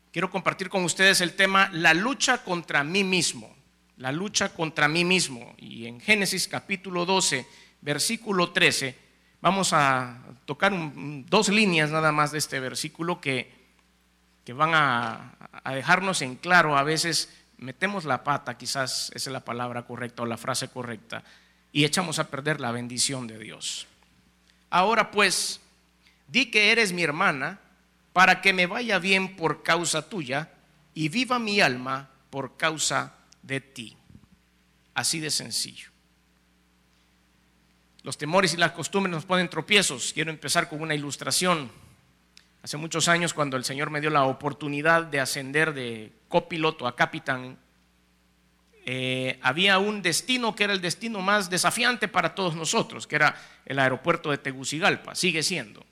quiero compartir con ustedes el tema la lucha contra mí mismo. La lucha contra mí mismo. Y en Génesis capítulo 12, versículo 13, vamos a tocar dos líneas nada más de este versículo que van a dejarnos en claro. A veces metemos la pata, quizás esa es la palabra correcta o la frase correcta, y echamos a perder la bendición de Dios. Ahora pues, di que eres mi hermana, para que me vaya bien por causa tuya y viva mi alma por causa de ti. Así de sencillo. Los temores y las costumbres nos ponen tropiezos. Quiero empezar con una ilustración. Hace muchos años, cuando el Señor me dio la oportunidad de ascender de copiloto a capitán, había un destino que era el destino más desafiante para todos nosotros, que era el aeropuerto de Tegucigalpa, sigue siendo.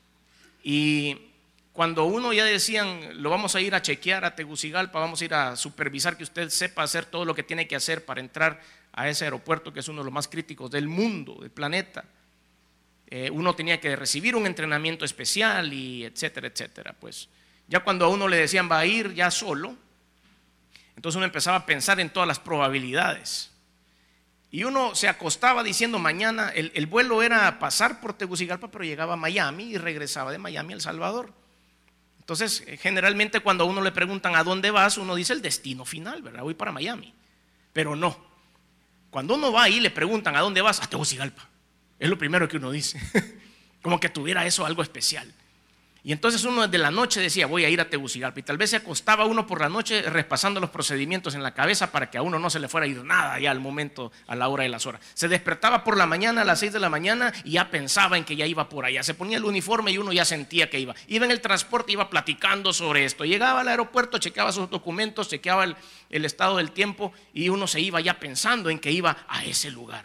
Y cuando uno ya decían, lo vamos a ir a chequear a Tegucigalpa, vamos a ir a supervisar que usted sepa hacer todo lo que tiene que hacer para entrar a ese aeropuerto que es uno de los más críticos del mundo, del planeta. Uno tenía que recibir un entrenamiento especial y etcétera, etcétera. Pues ya cuando a uno le decían va a ir ya solo, entonces uno empezaba a pensar en todas las probabilidades. Y uno se acostaba diciendo mañana, el vuelo era pasar por Tegucigalpa, pero llegaba a Miami y regresaba de Miami a El Salvador. Entonces, generalmente cuando a uno le preguntan ¿a dónde vas? Uno dice el destino final, ¿verdad? Voy para Miami. Pero no. Cuando uno va ahí le preguntan ¿a dónde vas? A Tegucigalpa. Es lo primero que uno dice. Como que tuviera eso algo especial. Y entonces uno desde la noche decía voy a ir a Tegucigalpa. Y tal vez se acostaba uno por la noche repasando los procedimientos en la cabeza para que a uno no se le fuera a ir nada ya al momento, a la hora de las horas. Se despertaba por la mañana a las 6 de la mañana y ya pensaba en que ya iba por allá. Se ponía el uniforme y uno ya sentía que iba. Iba en el transporte, iba platicando sobre esto. Llegaba al aeropuerto, chequeaba sus documentos, chequeaba el estado del tiempo y uno se iba ya pensando en que iba a ese lugar.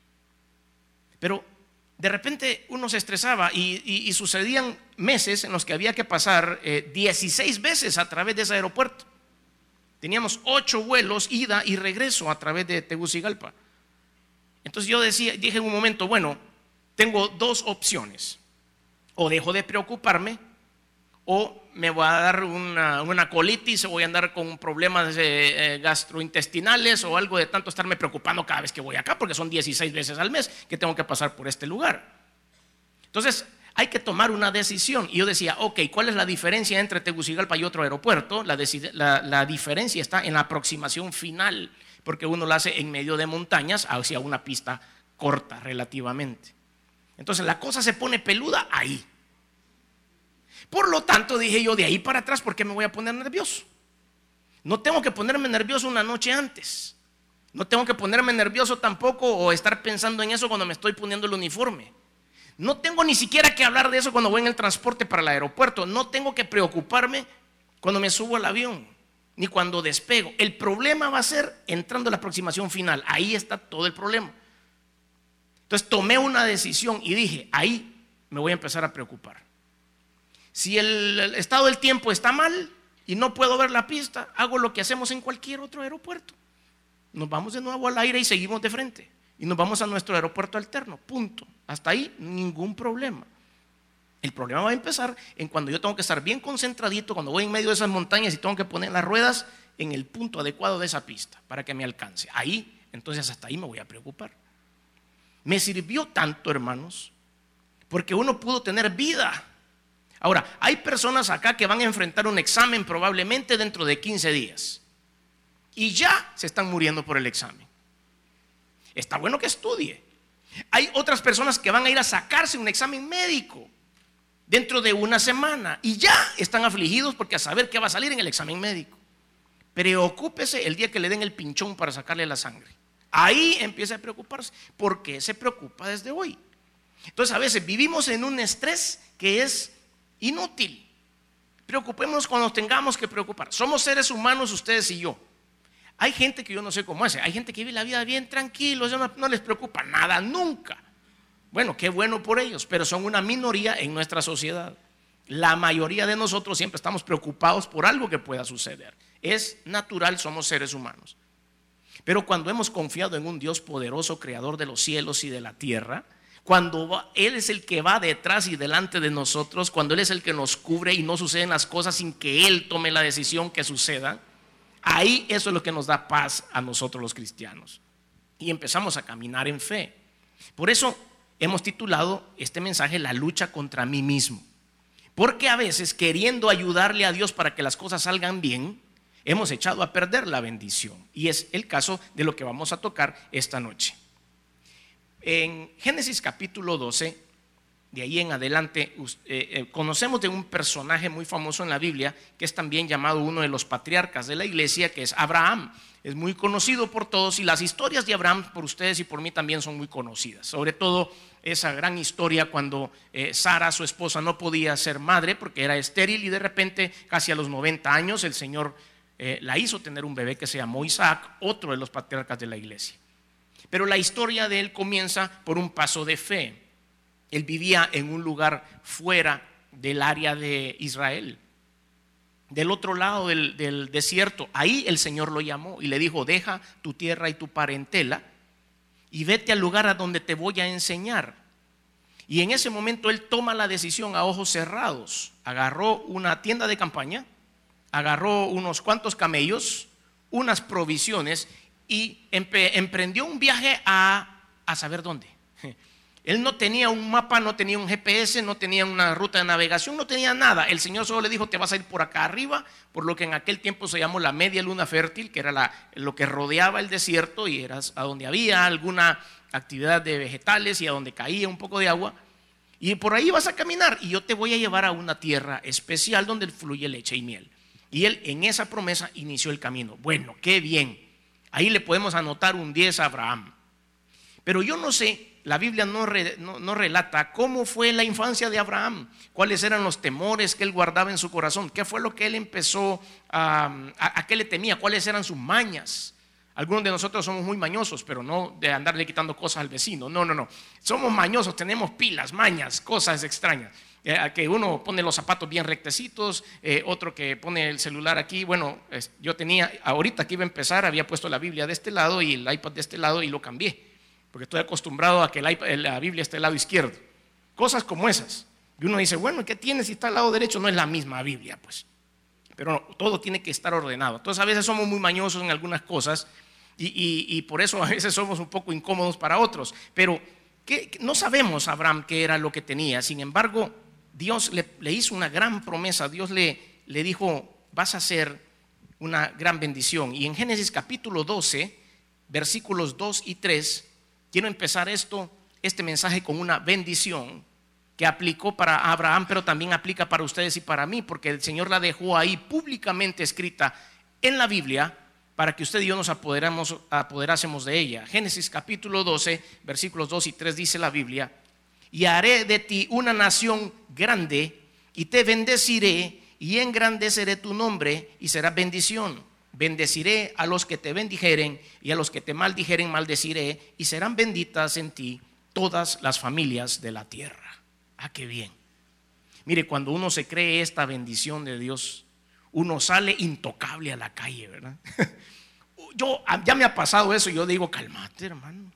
Pero de repente uno se estresaba y sucedían meses en los que había que pasar 16 veces a través de ese aeropuerto. Teníamos 8 vuelos, ida y regreso a través de Tegucigalpa. Entonces yo dije en un momento, bueno, tengo dos opciones. O dejo de preocuparme o me voy a dar una colitis o voy a andar con problemas gastrointestinales o algo de tanto estarme preocupando cada vez que voy acá, porque son 16 veces al mes que tengo que pasar por este lugar. Entonces hay que tomar una decisión. Y yo decía, ok, ¿cuál es la diferencia entre Tegucigalpa y otro aeropuerto? La diferencia está en la aproximación final, porque uno la hace en medio de montañas hacia una pista corta relativamente. Entonces la cosa se pone peluda ahí. Por lo tanto dije yo, de ahí para atrás, ¿por qué me voy a poner nervioso? No tengo que ponerme nervioso una noche antes. No tengo que ponerme nervioso tampoco o estar pensando en eso cuando me estoy poniendo el uniforme. No tengo ni siquiera que hablar de eso cuando voy en el transporte para el aeropuerto. No tengo que preocuparme cuando me subo al avión, ni cuando despego. El problema va a ser entrando a la aproximación final. Ahí está todo el problema. Entonces tomé una decisión y dije, ahí me voy a empezar a preocupar. Si el estado del tiempo está mal y no puedo ver la pista, hago lo que hacemos en cualquier otro aeropuerto. Nos vamos de nuevo al aire y seguimos de frente. Y nos vamos a nuestro aeropuerto alterno, punto. Hasta ahí ningún problema. El problema va a empezar en cuando yo tengo que estar bien concentradito, cuando voy en medio de esas montañas y tengo que poner las ruedas en el punto adecuado de esa pista para que me alcance. Ahí, entonces hasta ahí me voy a preocupar. Me sirvió tanto, hermanos, porque uno pudo tener vida. Ahora, hay personas acá que van a enfrentar un examen probablemente dentro de 15 días y ya se están muriendo por el examen. Está bueno que estudie. Hay otras personas que van a ir a sacarse un examen médico dentro de una semana y ya están afligidos porque a saber qué va a salir en el examen médico. Preocúpese el día que le den el pinchón para sacarle la sangre. Ahí empieza a preocuparse. ¿Por qué se preocupa desde hoy? Entonces a veces vivimos en un estrés que es inútil. Preocupémonos cuando tengamos que preocupar. Somos seres humanos ustedes y yo. Hay gente que yo no sé cómo hace. Hay gente que vive la vida bien tranquilos, no les preocupa nada nunca. Bueno, qué bueno por ellos, pero son una minoría en nuestra sociedad. La mayoría de nosotros siempre estamos preocupados por algo que pueda suceder. Es natural, somos seres humanos. Pero cuando hemos confiado en un Dios poderoso, creador de los cielos y de la tierra, Cuando Él es el que va detrás y delante de nosotros, cuando Él es el que nos cubre y no suceden las cosas sin que Él tome la decisión que suceda, ahí eso es lo que nos da paz a nosotros los cristianos. Y empezamos a caminar en fe. Por eso hemos titulado este mensaje La lucha contra mí mismo. Porque a veces, queriendo ayudarle a Dios para que las cosas salgan bien, hemos echado a perder la bendición. Y es el caso de lo que vamos a tocar esta noche. En Génesis capítulo 12, de ahí en adelante, conocemos de un personaje muy famoso en la Biblia, que es también llamado uno de los patriarcas de la iglesia, que es Abraham. Es muy conocido por todos, y las historias de Abraham por ustedes y por mí también son muy conocidas. Sobre todo esa gran historia cuando Sara, su esposa, no podía ser madre porque era estéril, y de repente, casi a los 90 años, el Señor la hizo tener un bebé que se llamó Isaac, otro de los patriarcas de la iglesia. Pero la historia de él comienza por un paso de fe. Él vivía en un lugar fuera del área de Israel, del otro lado del desierto. Ahí el Señor lo llamó y le dijo: deja tu tierra y tu parentela y vete al lugar a donde te voy a enseñar. Y en ese momento él toma la decisión a ojos cerrados. Agarró una tienda de campaña, agarró unos cuantos camellos, unas provisiones, y emprendió un viaje a saber dónde. Él no tenía un mapa, no tenía un GPS, no tenía una ruta de navegación, no tenía nada. El Señor solo le dijo: te vas a ir por acá arriba, por lo que en aquel tiempo se llamó la media luna fértil, que era lo que rodeaba el desierto, y era a donde había alguna actividad de vegetales y a donde caía un poco de agua. Y por ahí vas a caminar y yo te voy a llevar a una tierra especial donde fluye leche y miel. Y él en esa promesa inició el camino. Bueno, qué bien. Ahí le podemos anotar un 10 a Abraham. Pero yo no sé, la Biblia no relata cómo fue la infancia de Abraham, cuáles eran los temores que él guardaba en su corazón, qué fue lo que él empezó a qué le temía, cuáles eran sus mañas. Algunos de nosotros somos muy mañosos, pero no de andarle quitando cosas al vecino. No. Somos mañosos, tenemos pilas, mañas, cosas extrañas. Que uno pone los zapatos bien rectecitos, otro que pone el celular aquí. Bueno, yo tenía, ahorita que iba a empezar, había puesto la Biblia de este lado y el iPad de este lado, y lo cambié, porque estoy acostumbrado a que la Biblia esté al lado izquierdo. Cosas como esas. Y uno dice: bueno, ¿qué tiene si está al lado derecho? No es la misma Biblia, pues. Pero no, todo tiene que estar ordenado. Entonces a veces somos muy mañosos en algunas cosas, y por eso a veces somos un poco incómodos para otros. Pero no sabemos Abraham qué era lo que tenía. Sin embargo, Dios le hizo una gran promesa. Dios le dijo: vas a ser una gran bendición. Y en Génesis capítulo 12, versículos 2 y 3, quiero empezar este mensaje con una bendición que aplicó para Abraham, pero también aplica para ustedes y para mí, porque el Señor la dejó ahí públicamente escrita en la Biblia para que usted y yo nos apoderásemos de ella. Génesis capítulo 12, versículos 2 y 3 dice la Biblia: y haré de ti una nación grande, y te bendeciré, y engrandeceré tu nombre, y será bendición. Bendeciré a los que te bendijeren, y a los que te maldijeren maldeciré, y serán benditas en ti todas las familias de la tierra. Ah, qué bien. Mire, cuando uno se cree esta bendición de Dios, uno sale intocable a la calle, ¿verdad? Ya me ha pasado eso, y yo digo: cálmate, hermano.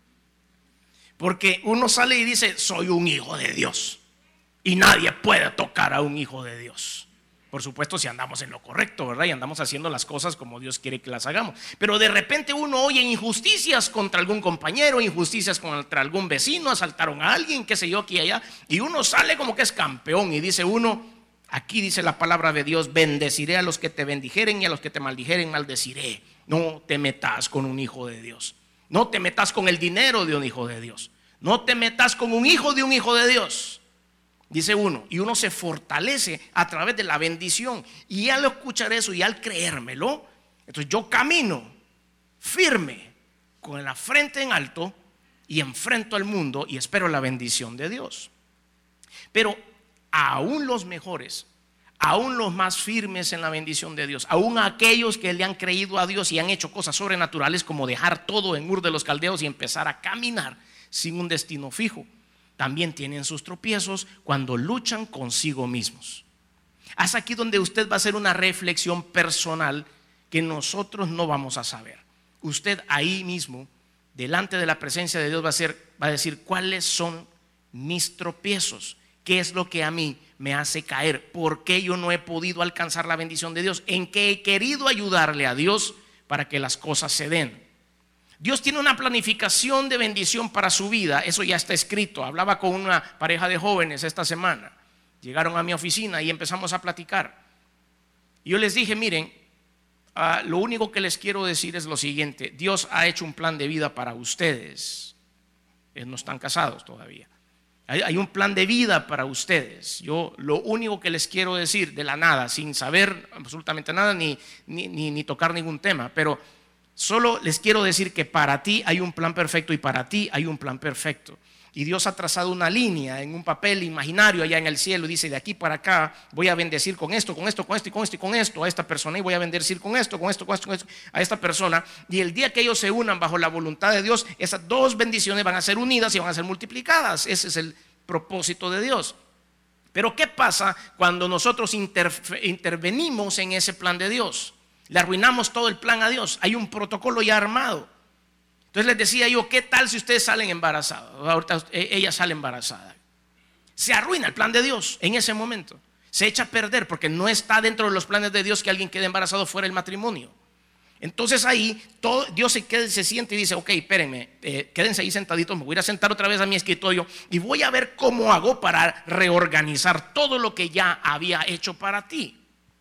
Porque uno sale y dice: soy un hijo de Dios, y nadie puede tocar a un hijo de Dios. Por supuesto, si andamos en lo correcto, ¿verdad? Y andamos haciendo las cosas como Dios quiere que las hagamos. Pero de repente uno oye injusticias contra algún compañero, injusticias contra algún vecino, asaltaron a alguien, qué sé yo, aquí y allá, y uno sale como que es campeón, y dice uno: aquí dice la palabra de Dios: bendeciré a los que te bendijeren, y a los que te maldijeren maldeciré. No te metas con un hijo de Dios. No te metas con el dinero de un hijo de Dios. No te metas con un hijo de Dios. Dice uno, y uno se fortalece a través de la bendición. Y al escuchar eso y al creérmelo, entonces yo camino firme, con la frente en alto, y enfrento al mundo y espero la bendición de Dios. Pero aún los mejores, aún los más firmes en la bendición de Dios, aún aquellos que le han creído a Dios y han hecho cosas sobrenaturales, como dejar todo en Ur de los Caldeos y empezar a caminar sin un destino fijo, también tienen sus tropiezos cuando luchan consigo mismos. Hasta aquí donde usted va a hacer una reflexión personal que nosotros no vamos a saber. Usted ahí mismo delante de la presencia de Dios va a decir cuáles son mis tropiezos, qué es lo que a mí me hace caer, por qué yo no he podido alcanzar la bendición de Dios, en qué he querido ayudarle a Dios para que las cosas se den. Dios tiene una planificación de bendición para su vida, eso ya está escrito. Hablaba con una pareja de jóvenes esta semana, llegaron a mi oficina y empezamos a platicar. Y yo les dije, miren, lo único que les quiero decir es lo siguiente: Dios ha hecho un plan de vida para ustedes. No están casados todavía. Hay un plan de vida para ustedes. Yo lo único que les quiero decir de la nada, sin saber absolutamente nada ni tocar ningún tema, pero solo les quiero decir que para ti hay un plan perfecto y para ti hay un plan perfecto. Y Dios ha trazado una línea en un papel imaginario allá en el cielo. Dice: de aquí para acá voy a bendecir con esto, con esto, con esto y con esto y con esto a esta persona, y voy a bendecir con esto, con esto, con esto, con esto a esta persona. Y el día que ellos se unan bajo la voluntad de Dios, esas dos bendiciones van a ser unidas y van a ser multiplicadas. Ese es el propósito de Dios. Pero ¿qué pasa cuando nosotros intervenimos en ese plan de Dios? Le arruinamos todo el plan a Dios. Hay un protocolo ya armado. Entonces les decía yo, ¿qué tal si ustedes salen embarazadas? Ahorita ella sale embarazada. Se arruina el plan de Dios en ese momento. Se echa a perder porque no está dentro de los planes de Dios que alguien quede embarazado fuera del matrimonio. Entonces ahí Dios se siente y dice: ok, espérenme, quédense ahí sentaditos, me voy a ir a sentar otra vez a mi escritorio y voy a ver cómo hago para reorganizar todo lo que ya había hecho para ti.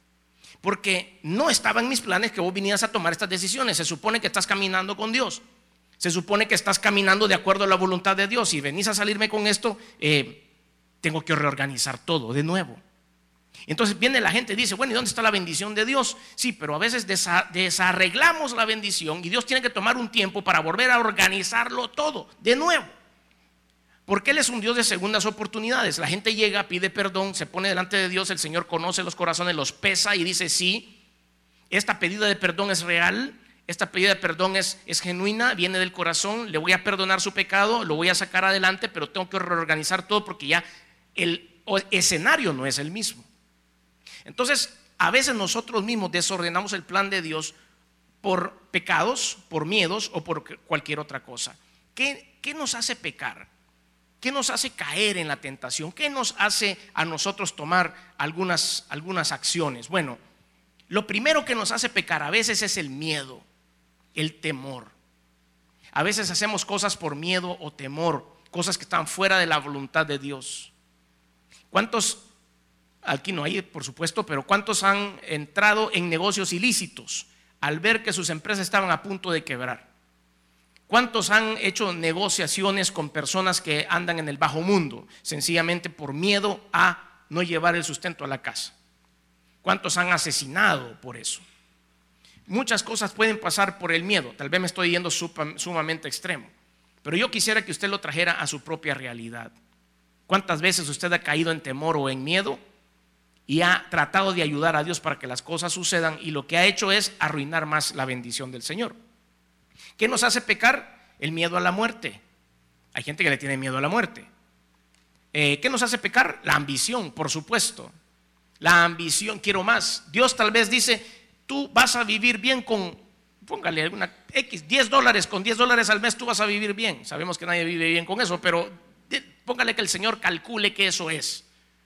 Porque no estaba en mis planes que vos vinieras a tomar estas decisiones. Se supone que estás caminando con Dios. Se supone que estás caminando de acuerdo a la voluntad de Dios. Y venís a salirme con esto, tengo que reorganizar todo de nuevo. Entonces viene la gente y dice: bueno, ¿y dónde está la bendición de Dios? Sí, pero a veces desarreglamos la bendición y Dios tiene que tomar un tiempo para volver a organizarlo todo de nuevo. Porque Él es un Dios de segundas oportunidades. La gente llega, pide perdón, se pone delante de Dios. El Señor conoce los corazones, los pesa y dice: sí, esta pedida de perdón es real, esta pedida de perdón es genuina, viene del corazón, le voy a perdonar su pecado, lo voy a sacar adelante, pero tengo que reorganizar todo porque ya el escenario no es el mismo. Entonces, a veces nosotros mismos desordenamos el plan de Dios por pecados, por miedos o por cualquier otra cosa. ¿Qué nos hace pecar? ¿Qué nos hace caer en la tentación? ¿Qué nos hace a nosotros tomar algunas acciones? Bueno, lo primero que nos hace pecar a veces es el miedo, el temor. A veces hacemos cosas por miedo o temor, cosas que están fuera de la voluntad de Dios. ¿Cuántos, aquí no hay por supuesto, pero cuántos han entrado en negocios ilícitos al ver que sus empresas estaban a punto de quebrar? ¿Cuántos han hecho negociaciones con personas que andan en el bajo mundo sencillamente por miedo a no llevar el sustento a la casa? ¿Cuántos han asesinado por eso? Muchas cosas pueden pasar por el miedo. Tal vez me estoy yendo sumamente extremo, pero yo quisiera que usted lo trajera a su propia realidad. ¿Cuántas veces usted ha caído en temor o en miedo y ha tratado de ayudar a Dios para que las cosas sucedan, y lo que ha hecho es arruinar más la bendición del Señor? ¿Qué nos hace pecar? El miedo a la muerte. Hay gente que le tiene miedo a la muerte. ¿Qué nos hace pecar? La ambición, por supuesto. La ambición, quiero más. Dios tal vez dice: tú vas a vivir bien con, póngale alguna X, $10, con $10 al mes tú vas a vivir bien. Sabemos que nadie vive bien con eso, pero póngale que el Señor calcule que eso es.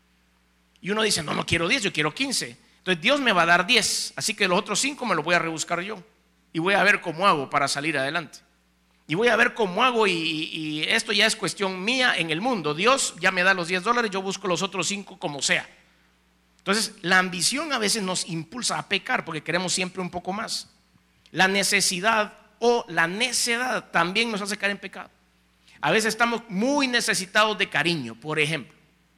Y uno dice: no quiero 10, yo quiero 15. Entonces Dios me va a dar 10, así que los otros 5 me los voy a rebuscar yo. Y voy a ver cómo hago para salir adelante. Y voy a ver cómo hago, y esto ya es cuestión mía en el mundo. Dios ya me da los $10, yo busco los otros 5 como sea. Entonces la ambición a veces nos impulsa a pecar porque queremos siempre un poco más. La necesidad o la necedad también nos hace caer en pecado. A veces estamos muy necesitados de cariño. Por ejemplo,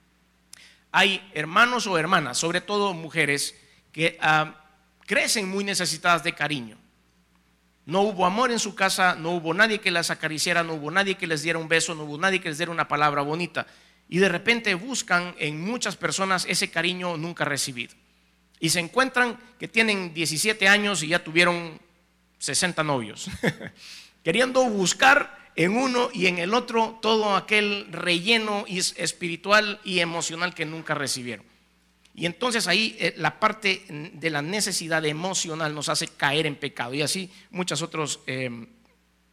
hay hermanos o hermanas, sobre todo mujeres, que crecen muy necesitadas de cariño. No hubo amor en su casa, no hubo nadie que las acariciara, no hubo nadie que les diera un beso, no hubo nadie que les diera una palabra bonita. Y de repente buscan en muchas personas ese cariño nunca recibido. Y se encuentran que tienen 17 años y ya tuvieron 60 novios. Queriendo buscar en uno y en el otro todo aquel relleno espiritual y emocional que nunca recibieron. Y entonces ahí la parte de la necesidad emocional nos hace caer en pecado. Y así muchos otros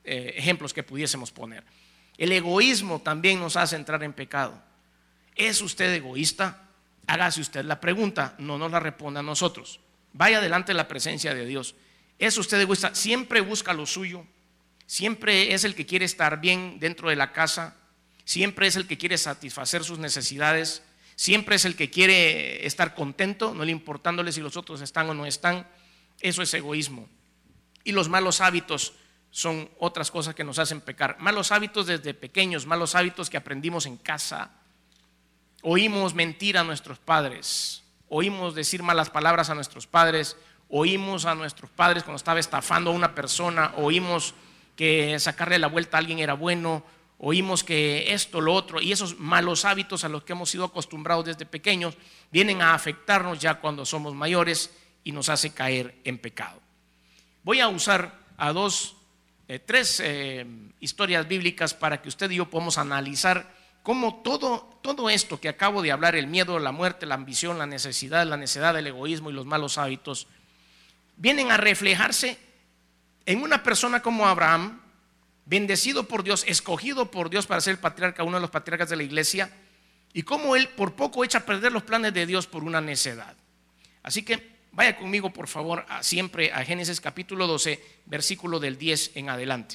ejemplos que pudiésemos poner. El egoísmo también nos hace entrar en pecado. ¿Es usted egoísta? Hágase usted la pregunta, no nos la responda a nosotros. Vaya delante de la presencia de Dios. ¿Es usted egoísta? Siempre busca lo suyo. Siempre es el que quiere estar bien dentro de la casa. Siempre es el que quiere satisfacer sus necesidades. Siempre es el que quiere estar contento, no le importándole si los otros están o no están. Eso es egoísmo. Y los malos hábitos son otras cosas que nos hacen pecar. Malos hábitos desde pequeños, malos hábitos que aprendimos en casa. Oímos mentir a nuestros padres, oímos decir malas palabras a nuestros padres, oímos a nuestros padres cuando estaba estafando a una persona, oímos que sacarle la vuelta a alguien era bueno, oímos que esto, lo otro, y esos malos hábitos a los que hemos sido acostumbrados desde pequeños vienen a afectarnos ya cuando somos mayores y nos hace caer en pecado. Voy a usar tres historias bíblicas para que usted y yo podamos analizar cómo todo esto que acabo de hablar, el miedo, la muerte, la ambición, la necedad, el egoísmo y los malos hábitos, vienen a reflejarse en una persona como Abraham, bendecido por Dios, escogido por Dios para ser el patriarca, uno de los patriarcas de la iglesia, y cómo él por poco echa a perder los planes de Dios por una necedad. Así que vaya conmigo por favor siempre a Génesis capítulo 12, versículo del 10 en adelante.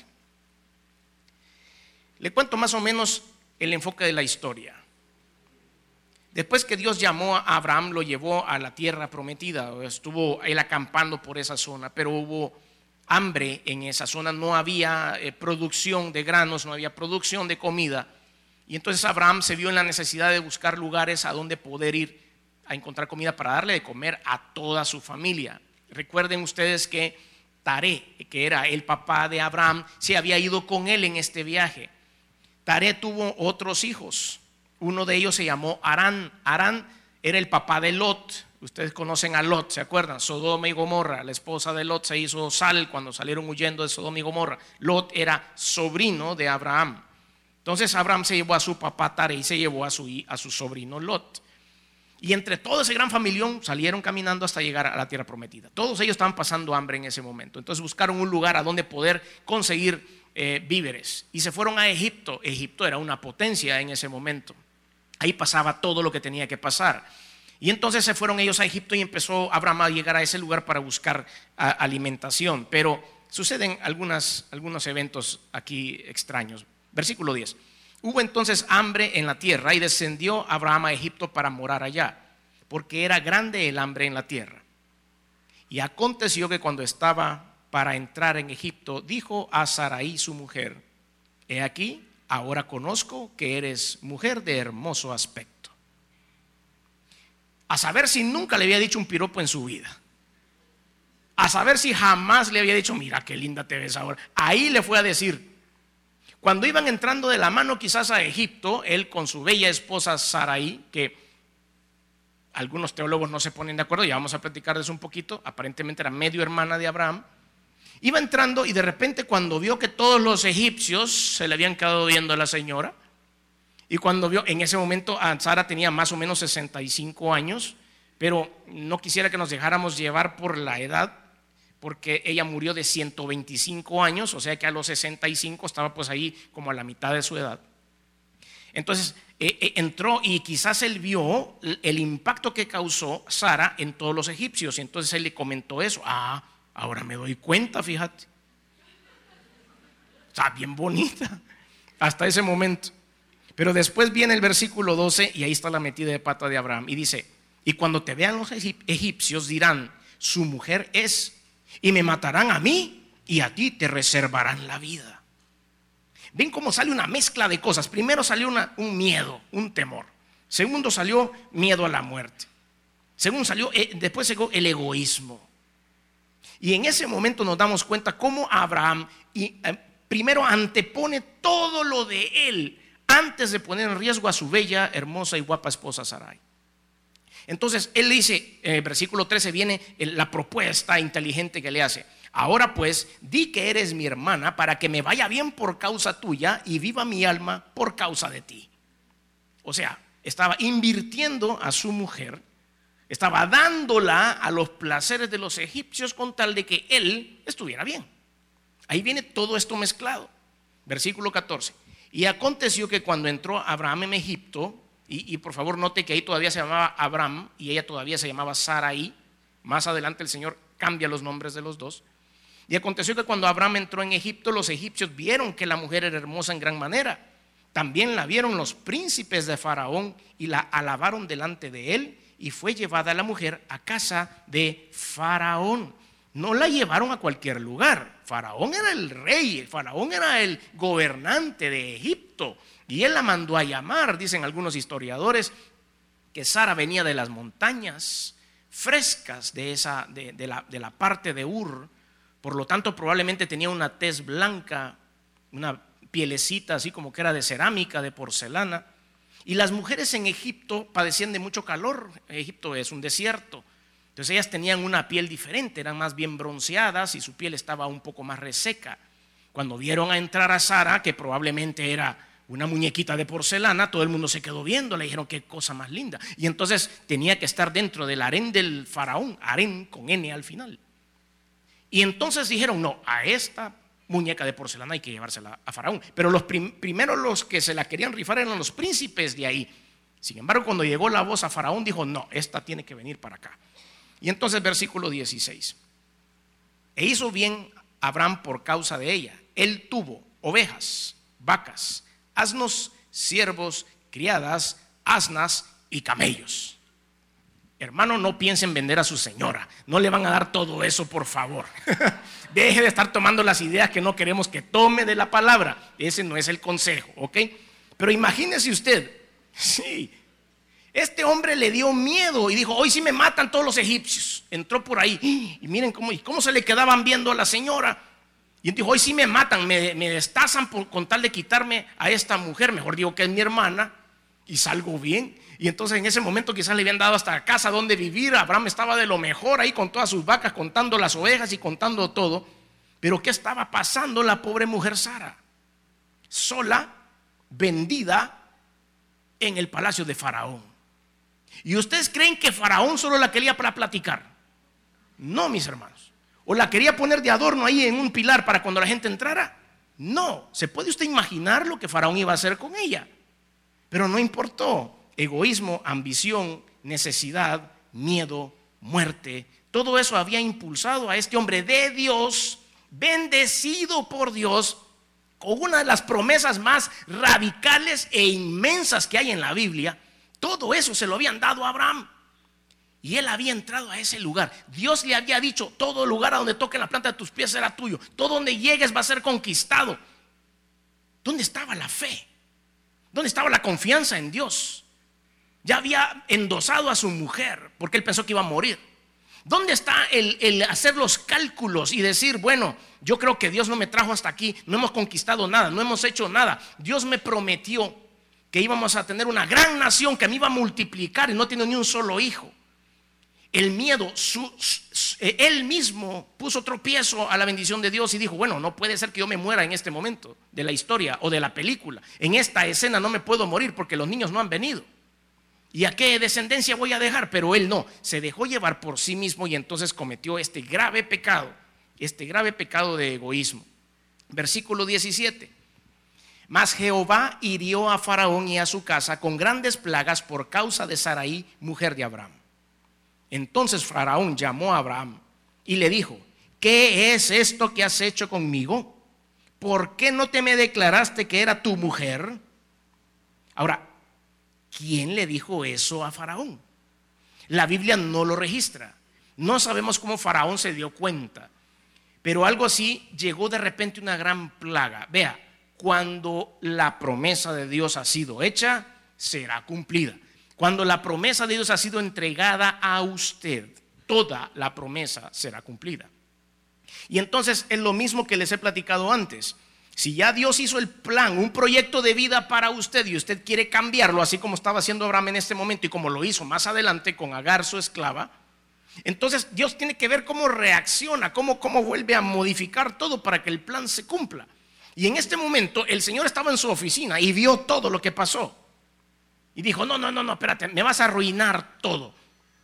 Le cuento más o menos el enfoque de la historia. Después que Dios llamó a Abraham, lo llevó a la tierra prometida. Estuvo él acampando por esa zona, pero hubo hambre en esa zona. No había producción de granos, no había producción de comida. Y entonces Abraham se vio en la necesidad de buscar lugares a donde poder ir a encontrar comida para darle de comer a toda su familia. Recuerden ustedes que Taré, que era el papá de Abraham, se había ido con él en este viaje. Taré tuvo otros hijos. Uno de ellos se llamó Harán. Harán era el papá de Lot. Ustedes conocen a Lot, ¿se acuerdan? Sodoma y Gomorra. La esposa de Lot se hizo sal cuando salieron huyendo de Sodoma y Gomorra. Lot era sobrino de Abraham. Entonces Abraham se llevó a su papá Taré y se llevó a su sobrino Lot. Y entre todo ese gran familión salieron caminando hasta llegar a la tierra prometida. Todos ellos estaban pasando hambre en ese momento. Entonces buscaron un lugar a donde poder conseguir víveres y se fueron a Egipto. Egipto era una potencia en ese momento. Ahí pasaba todo lo que tenía que pasar. Y entonces se fueron ellos a Egipto y empezó Abraham a llegar a ese lugar para buscar alimentación. Pero suceden algunos eventos aquí extraños. Versículo 10. Hubo entonces hambre en la tierra y descendió Abraham a Egipto para morar allá, porque era grande el hambre en la tierra. Y aconteció que cuando estaba para entrar en Egipto, dijo a Sarai su mujer: he aquí, ahora conozco que eres mujer de hermoso aspecto. A saber si nunca le había dicho un piropo en su vida. A saber si jamás le había dicho: mira qué linda te ves ahora. Ahí le fue a decir. Cuando iban entrando de la mano quizás a Egipto, él con su bella esposa Sarai, que algunos teólogos no se ponen de acuerdo, ya vamos a platicar de eso un poquito, aparentemente era medio hermana de Abraham, iba entrando y de repente cuando vio que todos los egipcios se le habían quedado viendo a la señora, y cuando vio, en ese momento Sara tenía más o menos 65 años, pero no quisiera que nos dejáramos llevar por la edad, porque ella murió de 125 años, o sea que a los 65 estaba pues ahí como a la mitad de su edad. Entonces entró y quizás él vio el impacto que causó Sara en todos los egipcios, y entonces él le comentó eso. Ahora me doy cuenta, fíjate, está bien bonita hasta ese momento. Pero después viene el versículo 12 y ahí está la metida de pata de Abraham y dice: y cuando te vean los egipcios dirán: su mujer es, y me matarán a mí y a ti te reservarán la vida. Ven cómo sale una mezcla de cosas. Primero salió un miedo, un temor. Segundo salió miedo a la muerte. Después llegó el egoísmo. Y en ese momento nos damos cuenta cómo Abraham primero antepone todo lo de él antes de poner en riesgo a su bella, hermosa y guapa esposa Sarai. Entonces él dice, en el versículo 13 viene la propuesta inteligente que le hace: ahora pues, di que eres mi hermana para que me vaya bien por causa tuya y viva mi alma por causa de ti. O sea, estaba invirtiendo a su mujer, estaba dándola a los placeres de los egipcios con tal de que él estuviera bien. Ahí viene todo esto mezclado. Versículo 14. Y aconteció que cuando entró Abraham en Egipto, y por favor note que ahí todavía se llamaba Abraham y ella todavía se llamaba Sarai. Más adelante el Señor cambia los nombres de los dos. Y aconteció que cuando Abraham entró en Egipto, los egipcios vieron que la mujer era hermosa en gran manera. También la vieron los príncipes de Faraón y la alabaron delante de él, y fue llevada la mujer a casa de Faraón. No la llevaron a cualquier lugar. Faraón era el rey, Faraón era el gobernante de Egipto, y él la mandó a llamar. Dicen algunos historiadores que Sara venía de las montañas frescas de la parte de Ur. Por lo tanto, probablemente tenía una tez blanca, una pielecita así como que era de cerámica, de porcelana. Y las mujeres en Egipto padecían de mucho calor. Egipto es un desierto. Entonces ellas tenían una piel diferente, eran más bien bronceadas y su piel estaba un poco más reseca. Cuando vieron a entrar a Sara, que probablemente era una muñequita de porcelana, todo el mundo se quedó viendo, le dijeron qué cosa más linda. Y entonces tenía que estar dentro del harén del faraón, harén con N al final. Y entonces dijeron, no, a esta muñeca de porcelana hay que llevársela a Faraón. Pero primero los que se la querían rifar eran los príncipes de ahí. Sin embargo, cuando llegó la voz a Faraón, dijo, no, esta tiene que venir para acá. Y entonces versículo 16. E hizo bien Abraham por causa de ella. Él tuvo ovejas, vacas, asnos, siervos, criadas, asnas y camellos. Hermano, no piense en vender a su señora. No le van a dar todo eso, por favor. Deje de estar tomando las ideas que no queremos que tome de la palabra. Ese no es el consejo, ¿ok? Pero imagínese usted, sí, este hombre le dio miedo y dijo, hoy sí me matan todos los egipcios. Entró por ahí y miren cómo se le quedaban viendo a la señora. Y dijo, hoy sí me matan, me destazan con tal de quitarme a esta mujer. Mejor digo que es mi hermana y salgo bien. Y entonces en ese momento quizás le habían dado hasta casa donde vivir. Abraham estaba de lo mejor ahí con todas sus vacas, contando las ovejas y contando todo. Pero ¿qué estaba pasando la pobre mujer Sara? Sola, vendida en el palacio de Faraón. ¿Y ustedes creen que Faraón solo la quería para platicar? No, mis hermanos. ¿O la quería poner de adorno ahí en un pilar para cuando la gente entrara? No. ¿Se puede usted imaginar lo que Faraón iba a hacer con ella? Pero no importó. Egoísmo, ambición, necesidad, miedo, muerte, todo eso había impulsado a este hombre de Dios, bendecido por Dios, con una de las promesas más radicales e inmensas que hay en la Biblia. Todo eso se lo habían dado a Abraham y él había entrado a ese lugar. Dios le había dicho, todo lugar a donde toquen la planta de tus pies será tuyo, todo donde llegues va a ser conquistado. ¿Dónde estaba la fe? ¿Dónde estaba la confianza en Dios? Ya había endosado a su mujer porque él pensó que iba a morir. ¿Dónde está el hacer los cálculos y decir, bueno, yo creo que Dios no me trajo hasta aquí, no hemos conquistado nada, no hemos hecho nada? Dios me prometió que íbamos a tener una gran nación, que me iba a multiplicar y no tiene ni un solo hijo. El miedo, él mismo puso tropiezo a la bendición de Dios y dijo, bueno, no puede ser que yo me muera en este momento de la historia o de la película. En esta escena no me puedo morir porque los niños no han venido. ¿Y a qué descendencia voy a dejar? Pero él no, se dejó llevar por sí mismo y entonces cometió este grave pecado de egoísmo. Versículo 17. Mas Jehová hirió a Faraón y a su casa con grandes plagas por causa de Sarai, mujer de Abraham. Entonces Faraón llamó a Abraham y le dijo, ¿qué es esto que has hecho conmigo? ¿Por qué no te me declaraste que era tu mujer? Ahora, ¿quién le dijo eso a Faraón? La Biblia no lo registra. No sabemos cómo Faraón se dio cuenta, pero algo así llegó de repente una gran plaga. Vea, cuando la promesa de Dios ha sido hecha, será cumplida. Cuando la promesa de Dios ha sido entregada a usted, toda la promesa será cumplida. Y entonces es lo mismo que les he platicado antes. Si ya Dios hizo el plan, un proyecto de vida para usted y usted quiere cambiarlo, así como estaba haciendo Abraham en este momento y como lo hizo más adelante con Agar, su esclava, entonces Dios tiene que ver cómo reacciona, cómo vuelve a modificar todo para que el plan se cumpla. Y en este momento el Señor estaba en su oficina y vio todo lo que pasó. Y dijo, no, espérate, me vas a arruinar todo.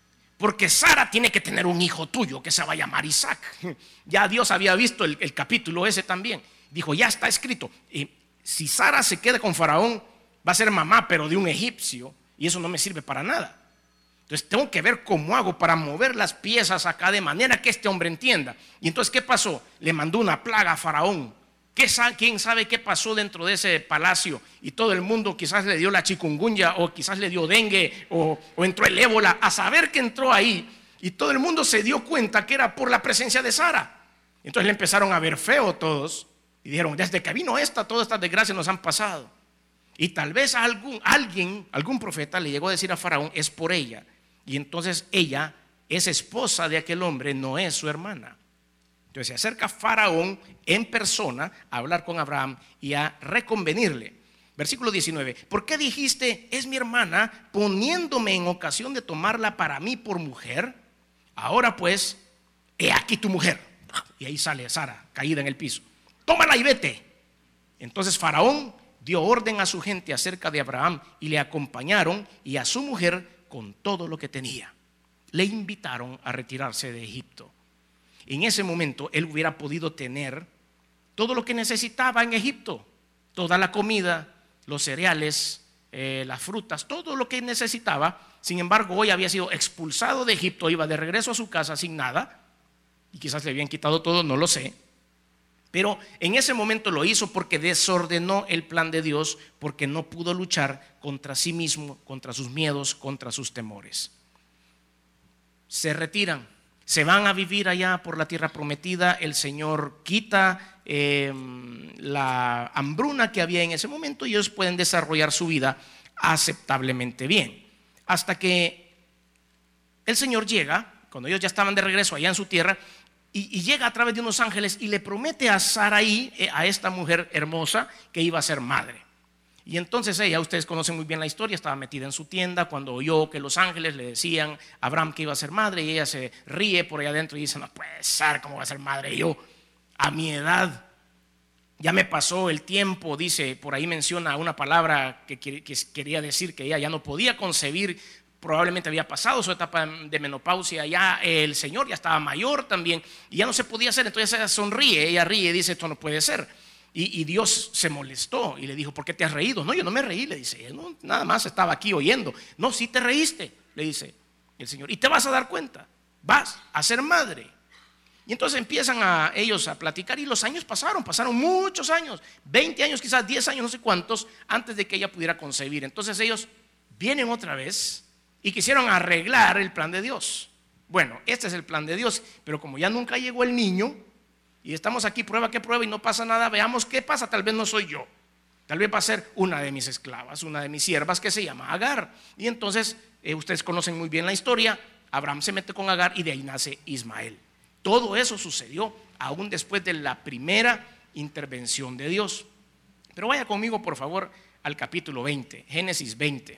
porque Sara tiene que tener un hijo tuyo que se va a llamar Isaac. Ya Dios había visto el capítulo ese también. Dijo, ya está escrito, si Sara se queda con Faraón, va a ser mamá, pero de un egipcio, y eso no me sirve para nada. Entonces tengo que ver cómo hago para mover las piezas acá de manera que este hombre entienda. Y entonces, ¿qué pasó? Le mandó una plaga a Faraón. ¿Quién sabe qué pasó dentro de ese palacio? Y todo el mundo quizás le dio la chikungunya, o quizás le dio dengue, o entró el ébola. A saber que entró ahí, y todo el mundo se dio cuenta que era por la presencia de Sara. Entonces le empezaron a ver feo todos, y dijeron, desde que vino todas estas desgracias nos han pasado. Y tal vez algún profeta le llegó a decir a Faraón, es por ella. Y entonces ella es esposa de aquel hombre, no es su hermana. Entonces se acerca Faraón en persona a hablar con Abraham y a reconvenirle. Versículo 19, ¿por qué dijiste, es mi hermana, poniéndome en ocasión de tomarla para mí por mujer? Ahora pues, he aquí tu mujer. Y ahí sale Sara, caída en el piso. Tómala y vete. Entonces Faraón dio orden a su gente acerca de Abraham y le acompañaron, y a su mujer con todo lo que tenía. Le invitaron a retirarse de Egipto. En ese momento él hubiera podido tener todo lo que necesitaba en Egipto, toda la comida, los cereales, las frutas, todo lo que necesitaba. Sin embargo, hoy había sido expulsado de Egipto, iba de regreso a su casa sin nada, y quizás le habían quitado todo, no lo sé. Pero en ese momento lo hizo porque desordenó el plan de Dios, porque no pudo luchar contra sí mismo, contra sus miedos, contra sus temores. Se retiran, se van a vivir allá por la tierra prometida. El Señor quita la hambruna que había en ese momento, y ellos pueden desarrollar su vida aceptablemente bien. Hasta que el Señor llega, cuando ellos ya estaban de regreso allá en su tierra, y llega a través de unos ángeles y le promete a Sarai, a esta mujer hermosa, que iba a ser madre. Y entonces ella, ustedes conocen muy bien la historia, estaba metida en su tienda cuando oyó que los ángeles le decían a Abraham que iba a ser madre, y ella se ríe por allá adentro y dice, no puede ser, ¿cómo va a ser madre yo? A mi edad ya me pasó el tiempo, dice, por ahí menciona una palabra que quería decir que ella ya no podía concebir. Probablemente había pasado su etapa de menopausia, ya el Señor ya estaba mayor también y ya no se podía hacer. Entonces ella sonríe, ella ríe y dice, esto no puede ser. Y Dios se molestó y le dijo, ¿por qué te has reído? No, yo no me reí, le dice, no, nada más estaba aquí oyendo. No, sí te reíste, le dice el Señor, y te vas a dar cuenta, vas a ser madre. Y entonces empiezan ellos a platicar, y los años pasaron muchos años, 20 años quizás, 10 años, no sé cuántos, antes de que ella pudiera concebir. Entonces ellos vienen otra vez y quisieron arreglar el plan de Dios. Bueno, este es el plan de Dios, pero como ya nunca llegó el niño y estamos aquí prueba que prueba y no pasa nada, veamos qué pasa. Tal vez no soy yo, tal vez va a ser una de mis esclavas, una de mis siervas, que se llama Agar. Y entonces ustedes conocen muy bien la historia. Abraham se mete con Agar y de ahí nace Ismael. Todo eso sucedió aún después de la primera intervención de Dios. Pero vaya conmigo por favor al capítulo 20, Génesis 20.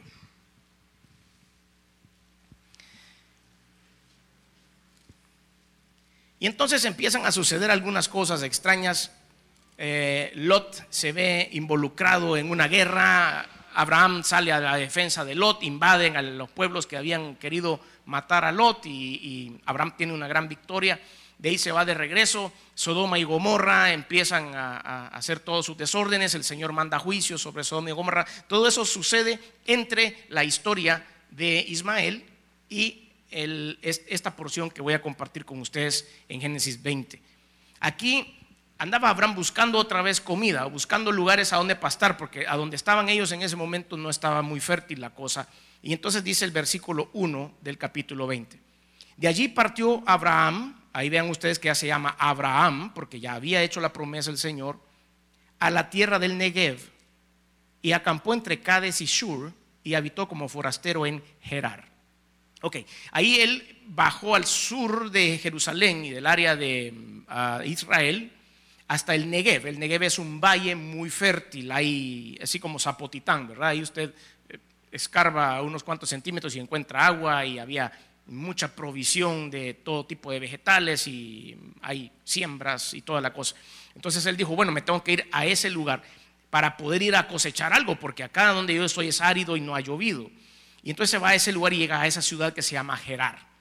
Y entonces empiezan a suceder algunas cosas extrañas. Lot se ve involucrado en una guerra. Abraham sale a la defensa de Lot, invaden a los pueblos que habían querido matar a Lot, y Abraham tiene una gran victoria. De ahí se va de regreso. Sodoma y Gomorra empiezan a hacer todos sus desórdenes. El Señor manda juicio sobre Sodoma y Gomorra. Todo eso sucede entre la historia de Ismael y esta porción que voy a compartir con ustedes en Génesis 20. Aquí andaba Abraham buscando otra vez comida, buscando lugares a donde pastar, porque a donde estaban ellos en ese momento no estaba muy fértil la cosa. Y entonces dice el versículo 1 del capítulo 20: de allí partió Abraham, ahí vean ustedes que ya se llama Abraham porque ya había hecho la promesa el Señor, a la tierra del Negev, y acampó entre Cades y Shur, y habitó como forastero en Gerar. Ok, ahí él bajó al sur de Jerusalén y del área de Israel hasta el Negev. El Negev es un valle muy fértil, ahí, así como Zapotitán, ¿verdad? Ahí usted escarba unos cuantos centímetros y encuentra agua, y había mucha provisión de todo tipo de vegetales, y hay siembras y toda la cosa. Entonces él dijo, bueno, me tengo que ir a ese lugar para poder ir a cosechar algo, porque acá donde yo estoy es árido y no ha llovido. Y entonces se va a ese lugar y llega a esa ciudad que se llama Gerar.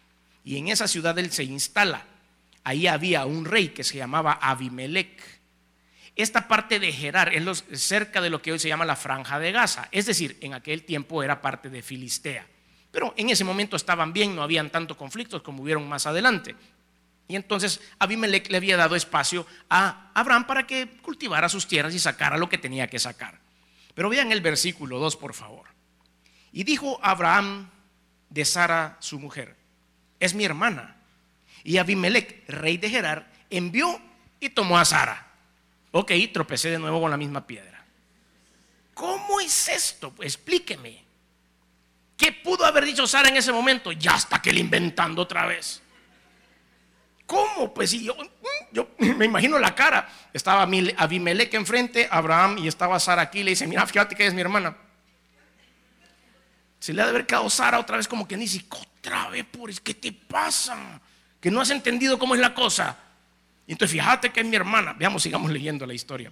y en esa ciudad él se instala. Ahí había un rey que se llamaba Abimelec. Esta parte de Gerar es cerca de lo que hoy se llama la Franja de Gaza, es decir, en aquel tiempo era parte de Filistea. Pero en ese momento estaban bien, no habían tantos conflictos como hubieron más adelante. Y entonces Abimelec le había dado espacio a Abraham para que cultivara sus tierras y sacara lo que tenía que sacar. Pero vean el versículo 2, por favor. Y dijo Abraham de Sara su mujer: es mi hermana. Y Abimelec, rey de Gerar, envió y tomó a Sara. Ok, tropecé de nuevo con la misma piedra. ¿Cómo es esto? Pues explíqueme. ¿Qué pudo haber dicho Sara en ese momento? Ya está que le inventando otra vez. ¿Cómo? Pues si yo me imagino la cara. Estaba Abimelec enfrente, Abraham, y estaba Sara aquí. Le dice: mira, fíjate que es mi hermana. Se le ha de haber quedado Sara otra vez como que dice: otra vez, ¿qué te pasa? Que no has entendido cómo es la cosa. Y entonces fíjate que es mi hermana. Veamos, sigamos leyendo la historia.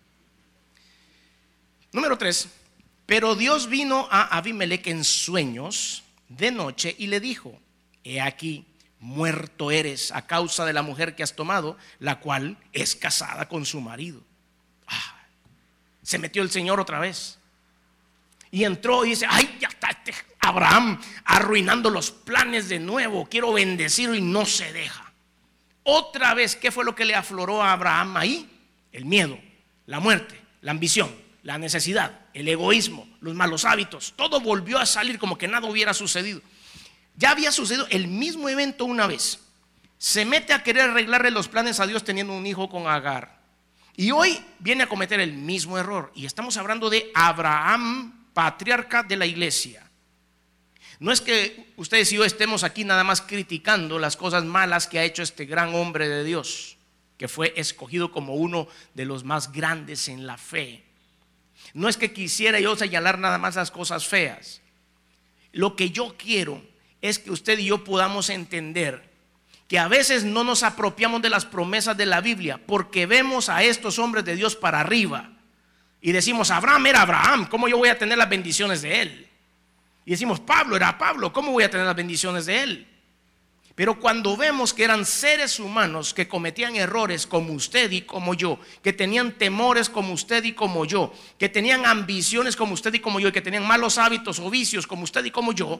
Número 3. Pero Dios vino a Abimelec en sueños de noche y le dijo: he aquí, muerto eres a causa de la mujer que has tomado, la cual es casada con su marido. Se metió el Señor otra vez y entró y dice: ay, ya está Abraham arruinando los planes de nuevo, quiero bendecirlo y no se deja. Otra vez, ¿qué fue lo que le afloró a Abraham ahí? El miedo, la muerte, la ambición, la necesidad, el egoísmo, los malos hábitos. Todo volvió a salir como que nada hubiera sucedido. Ya había sucedido el mismo evento una vez. Se mete a querer arreglarle los planes a Dios teniendo un hijo con Agar. Y hoy viene a cometer el mismo error. Y estamos hablando de Abraham, patriarca de la iglesia. No es que ustedes y yo estemos aquí nada más criticando las cosas malas que ha hecho este gran hombre de Dios, que fue escogido como uno de los más grandes en la fe. No es que quisiera yo señalar nada más las cosas feas. Lo que yo quiero es que usted y yo podamos entender que a veces no nos apropiamos de las promesas de la Biblia porque vemos a estos hombres de Dios para arriba y decimos: Abraham era Abraham, ¿cómo yo voy a tener las bendiciones de él? Y decimos: Pablo era Pablo, ¿cómo voy a tener las bendiciones de él? Pero cuando vemos que eran seres humanos que cometían errores como usted y como yo, que tenían temores como usted y como yo, que tenían ambiciones como usted y como yo, y que tenían malos hábitos o vicios como usted y como yo,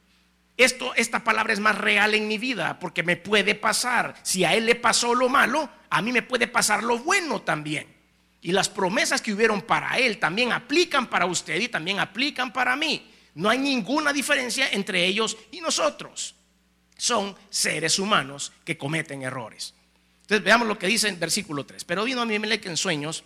esta palabra es más real en mi vida, porque me puede pasar. Si a él le pasó lo malo, a mí me puede pasar lo bueno también. Y las promesas que hubieron para él también aplican para usted y también aplican para mí. No hay ninguna diferencia entre ellos y nosotros. Son seres humanos que cometen errores. Entonces veamos lo que dice en versículo 3. Pero vino Abimelec en sueños,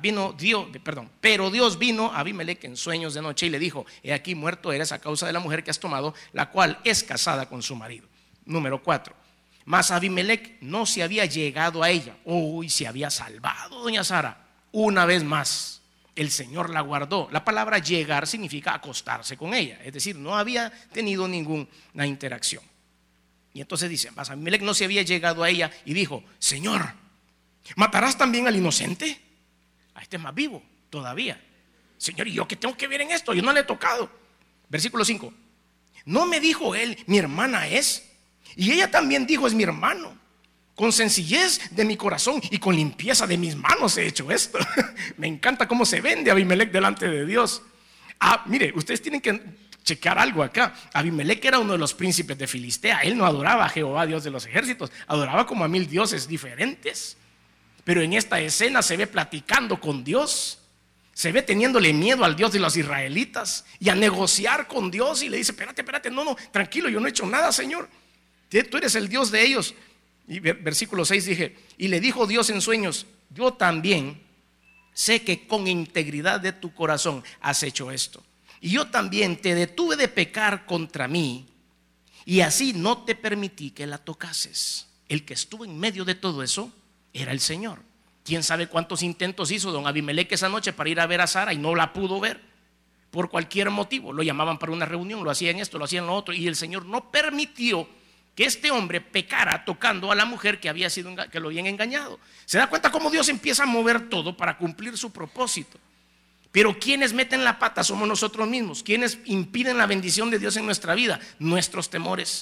pero Dios vino a Abimelec en sueños de noche y le dijo: he aquí, muerto eres a causa de la mujer que has tomado, la cual es casada con su marido. Número 4. Mas Abimelec no se había llegado a ella. Uy, se había salvado doña Sara. Una vez más el Señor la guardó. La palabra llegar significa acostarse con ella, es decir, no había tenido ninguna interacción. Y entonces dice: mas Abimelec no se había llegado a ella y dijo: Señor, ¿matarás también al inocente? A este es más vivo todavía. Señor, ¿y yo qué tengo que ver en esto? Yo no le he tocado. Versículo 5. ¿No me dijo él: mi hermana es? Y ella también dijo: es mi hermano. Con sencillez de mi corazón y con limpieza de mis manos he hecho esto. Me encanta cómo se vende Abimelec delante de Dios. Mire, ustedes tienen que checar algo acá. Abimelec era uno de los príncipes de Filistea. Él no adoraba a Jehová, Dios de los ejércitos. Adoraba como a 1000 dioses diferentes. Pero en esta escena se ve platicando con Dios. Se ve teniéndole miedo al Dios de los israelitas y a negociar con Dios. Y le dice: espérate, no, tranquilo, yo no he hecho nada, Señor. Tú eres el Dios de ellos. Y versículo 6 dije: y le dijo Dios en sueños: yo también sé que con integridad de tu corazón has hecho esto, y yo también te detuve de pecar contra mí, y así no te permití que la tocases. El que estuvo en medio de todo eso era el Señor. Quién sabe cuántos intentos hizo don Abimelec esa noche para ir a ver a Sara y no la pudo ver por cualquier motivo. Lo llamaban para una reunión, lo hacían esto, lo hacían lo otro, y el Señor no permitió que este hombre pecara tocando a la mujer que lo habían engañado. ¿Se da cuenta cómo Dios empieza a mover todo para cumplir su propósito? Pero quienes meten la pata somos nosotros mismos. Quienes impiden la bendición de Dios en nuestra vida: nuestros temores,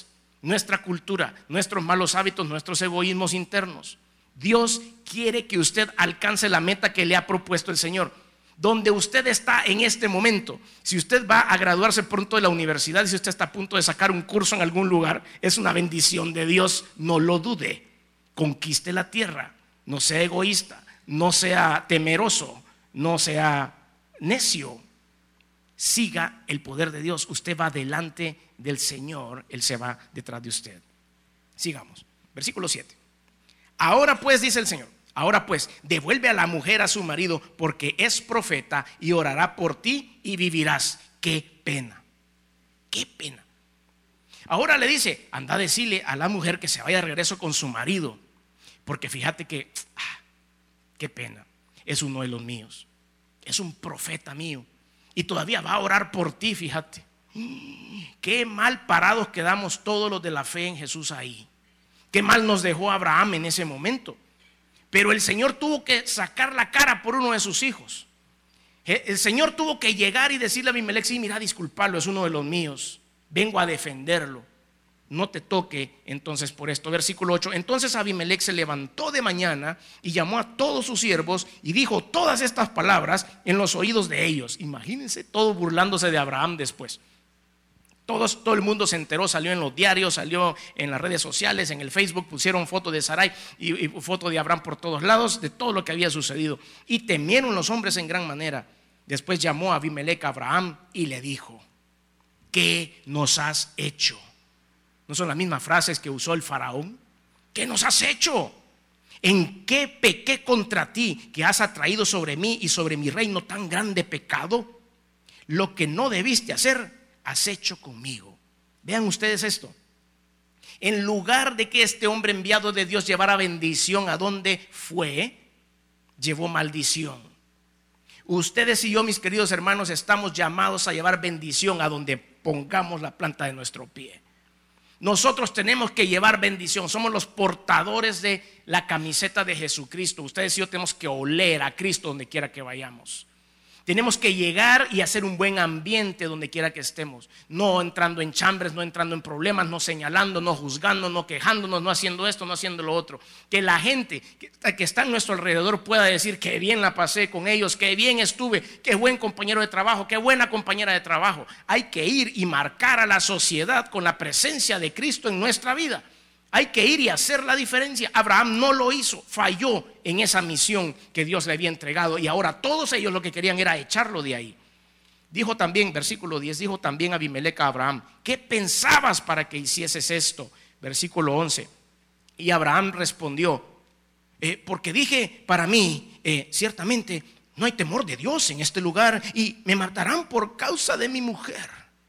nuestra cultura, nuestros malos hábitos, nuestros egoísmos internos. Dios quiere que usted alcance la meta que le ha propuesto el Señor. Donde usted está en este momento, si usted va a graduarse pronto de la universidad, si usted está a punto de sacar un curso en algún lugar, es una bendición de Dios, no lo dude. Conquiste la tierra, no sea egoísta, no sea temeroso, no sea necio. Siga el poder de Dios. Usted va delante del Señor, Él se va detrás de usted. Sigamos, versículo 7. Ahora pues, dice el Señor, ahora pues, devuelve a la mujer a su marido, porque es profeta y orará por ti y vivirás. Qué pena, qué pena. Ahora le dice, anda a decirle a la mujer que se vaya de regreso con su marido, porque fíjate que, qué pena, es uno de los míos, es un profeta mío y todavía va a orar por ti. Fíjate, qué mal parados quedamos todos los de la fe en Jesús ahí. Qué mal nos dejó Abraham en ese momento. Pero el Señor tuvo que sacar la cara por uno de sus hijos. El Señor tuvo que llegar y decirle a Abimelech: sí, mira, disculparlo, es uno de los míos, vengo a defenderlo, no te toque entonces por esto. Versículo 8. Entonces Abimelech se levantó de mañana y llamó a todos sus siervos y dijo todas estas palabras en los oídos de ellos. Imagínense, todo burlándose de Abraham después. Todo el mundo se enteró, salió en los diarios, salió en las redes sociales, en el Facebook, pusieron foto de Sarai y foto de Abraham por todos lados, de todo lo que había sucedido. Y temieron los hombres en gran manera. Después llamó a Abimelech a Abraham y le dijo: ¿qué nos has hecho? ¿No son las mismas frases que usó el faraón? ¿Qué nos has hecho? ¿En qué pequé contra ti, que has atraído sobre mí y sobre mi reino tan grande pecado? Lo que no debiste hacer, has hecho conmigo. Vean ustedes esto. En lugar de que este hombre enviado de Dios llevara bendición a donde fue, llevó maldición. Ustedes y yo, mis queridos hermanos, estamos llamados a llevar bendición a donde pongamos la planta de nuestro pie. Nosotros tenemos que llevar bendición. Somos los portadores de la camiseta de Jesucristo. Ustedes y yo tenemos que oler a Cristo donde quiera que vayamos. Tenemos que llegar y hacer un buen ambiente donde quiera que estemos. No entrando en chambres, no entrando en problemas, no señalando, no juzgando, no quejándonos, no haciendo esto, no haciendo lo otro. Que la gente que está a nuestro alrededor pueda decir: qué bien la pasé con ellos, qué bien estuve, qué buen compañero de trabajo, qué buena compañera de trabajo. Hay que ir y marcar a la sociedad con la presencia de Cristo en nuestra vida. Hay que ir y hacer la diferencia. Abraham no lo hizo, falló en esa misión que Dios le había entregado, y ahora todos ellos lo que querían era echarlo de ahí. Dijo también, versículo 10, dijo también Abimelech a Abraham: ¿qué pensabas para que hicieses esto? Versículo 11. Y Abraham respondió: porque dije para mí, ciertamente no hay temor de Dios en este lugar, y me matarán por causa de mi mujer.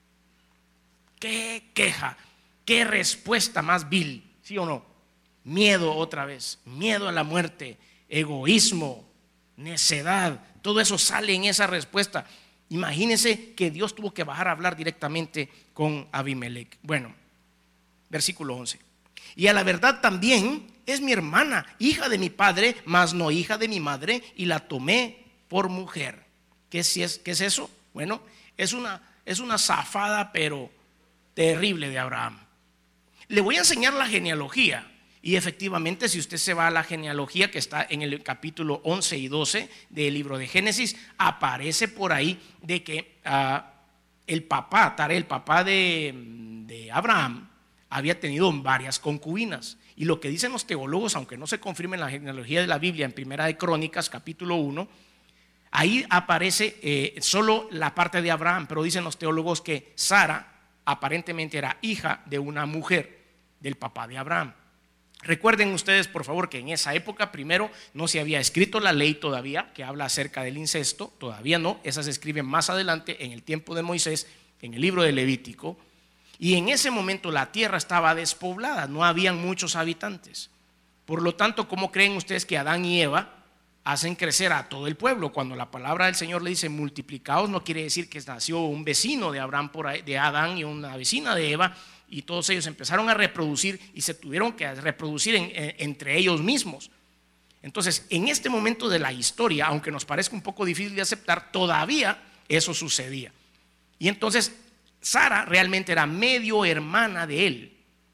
Qué queja, qué respuesta más vil. ¿Sí o no? Miedo otra vez, miedo a la muerte, egoísmo, necedad, todo eso sale en esa respuesta. Imagínense que Dios tuvo que bajar a hablar directamente con Abimelech. Bueno, versículo 11. Y a la verdad también es mi hermana, hija de mi padre, mas no hija de mi madre, y la tomé por mujer. ¿Qué es eso? Bueno, es una zafada pero terrible de Abraham. Le voy a enseñar la genealogía, y efectivamente, si usted se va a la genealogía que está en el capítulo 11 y 12 del libro de Génesis, aparece por ahí de que el papá, Taré, el papá de Abraham, había tenido varias concubinas. Y lo que dicen los teólogos, aunque no se confirme en la genealogía de la Biblia, en Primera de Crónicas, capítulo 1, ahí aparece solo la parte de Abraham, pero dicen los teólogos que Sara aparentemente era hija de una mujer del papá de Abraham. Recuerden ustedes, por favor, que en esa época primero no se había escrito la ley todavía que habla acerca del incesto, todavía no, esa se escribe más adelante en el tiempo de Moisés, en el libro de Levítico, y en ese momento la tierra estaba despoblada, no habían muchos habitantes. Por lo tanto, ¿cómo creen ustedes que Adán y Eva hacen crecer a todo el pueblo? Cuando la palabra del Señor le dice multiplicaos, no quiere decir que nació un vecino de Abraham por ahí, de Adán, y una vecina de Eva, y todos ellos empezaron a reproducir y se tuvieron que reproducir entre ellos mismos. Entonces, en este momento de la historia, aunque nos parezca un poco difícil de aceptar, todavía eso sucedía. Y entonces Sara realmente era medio hermana de él,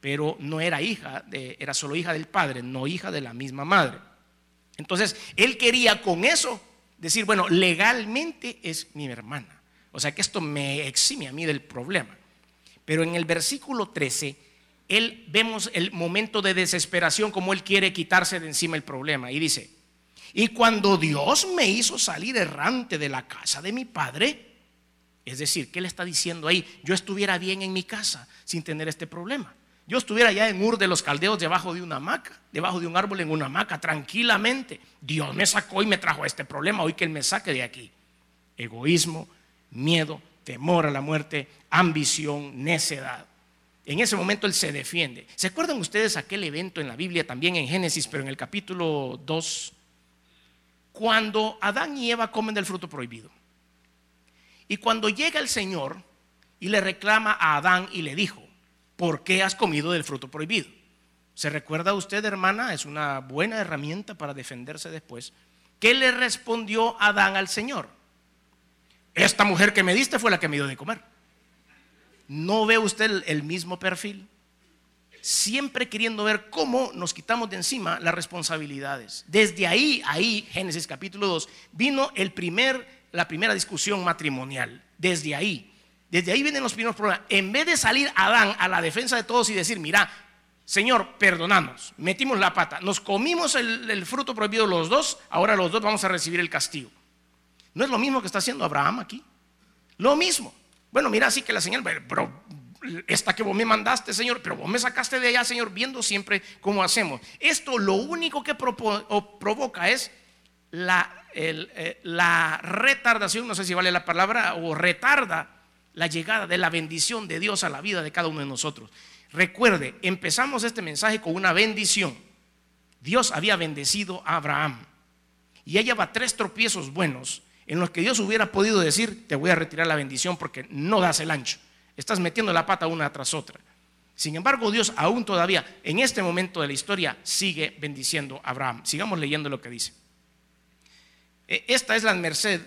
pero no era era solo hija del padre, no hija de la misma madre. Entonces, él quería con eso decir, bueno, legalmente es mi hermana. O sea que esto me exime a mí del problema. Pero en el versículo 13, vemos el momento de desesperación, como él quiere quitarse de encima el problema. Y dice, y cuando Dios me hizo salir errante de la casa de mi padre, es decir, ¿qué le está diciendo ahí? Yo estuviera bien en mi casa sin tener este problema. Yo estuviera ya en Ur de los Caldeos debajo de una hamaca, debajo de un árbol en una hamaca, tranquilamente. Dios me sacó y me trajo este problema, hoy que Él me saque de aquí. Egoísmo, miedo, temor a la muerte, ambición, necedad. En ese momento Él se defiende. ¿Se acuerdan ustedes aquel evento en la Biblia, también en Génesis, pero en el capítulo 2? Cuando Adán y Eva comen del fruto prohibido. Y cuando llega el Señor y le reclama a Adán y le dijo, ¿por qué has comido del fruto prohibido? ¿Se recuerda usted, hermana? Es una buena herramienta para defenderse después. ¿Qué le respondió Adán al Señor? Esta mujer que me diste fue la que me dio de comer. ¿No ve usted el mismo perfil? Siempre queriendo ver cómo nos quitamos de encima las responsabilidades. Desde ahí, Génesis capítulo 2, vino la primera discusión matrimonial. Desde ahí vienen los primeros problemas. En vez de salir Adán a la defensa de todos y decir, mira, Señor, perdonamos, metimos la pata, nos comimos el fruto prohibido los dos, ahora los dos vamos a recibir el castigo. ¿No es lo mismo que está haciendo Abraham aquí? Lo mismo. Bueno, mira, así que la señal, pero esta que vos me mandaste, Señor, pero vos me sacaste de allá, Señor, viendo siempre cómo hacemos. Esto lo único que provoca es la retardación, no sé si vale la palabra, o retarda la llegada de la bendición de Dios a la vida de cada uno de nosotros. Recuerde, empezamos este mensaje con una bendición. Dios había bendecido a Abraham y ella va 3 tropiezos buenos en los que Dios hubiera podido decir, te voy a retirar la bendición porque no das el ancho, estás metiendo la pata una tras otra. Sin embargo, Dios aún todavía en este momento de la historia sigue bendiciendo a Abraham. Sigamos leyendo lo que dice. Esta es la merced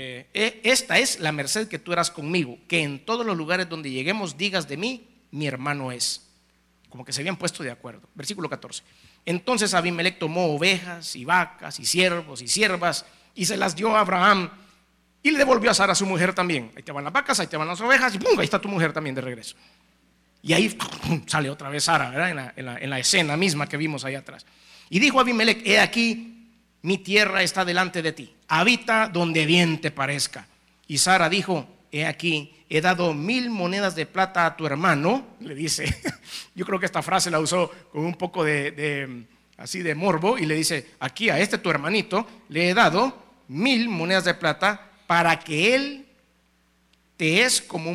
que tú harás conmigo, que en todos los lugares donde lleguemos digas de mí, mi hermano es. Como que se habían puesto de acuerdo. Versículo 14. Entonces Abimelec tomó ovejas y vacas y siervos y siervas y se las dio a Abraham y le devolvió a Sara, su mujer también. Ahí te van las vacas, ahí te van las ovejas y ¡pum! Ahí está tu mujer también de regreso. Y ahí ¡pum! Sale otra vez Sara, ¿verdad? En la escena misma que vimos ahí atrás. Y dijo Abimelec, he aquí, mi tierra está delante de ti, habita donde bien te parezca. Y Sara dijo, he aquí, he dado 1000 monedas de plata a tu hermano, le dice. Yo creo que esta frase la usó con un poco así de morbo, y le dice, aquí a tu hermanito le he dado 1000 monedas de plata para que él te es como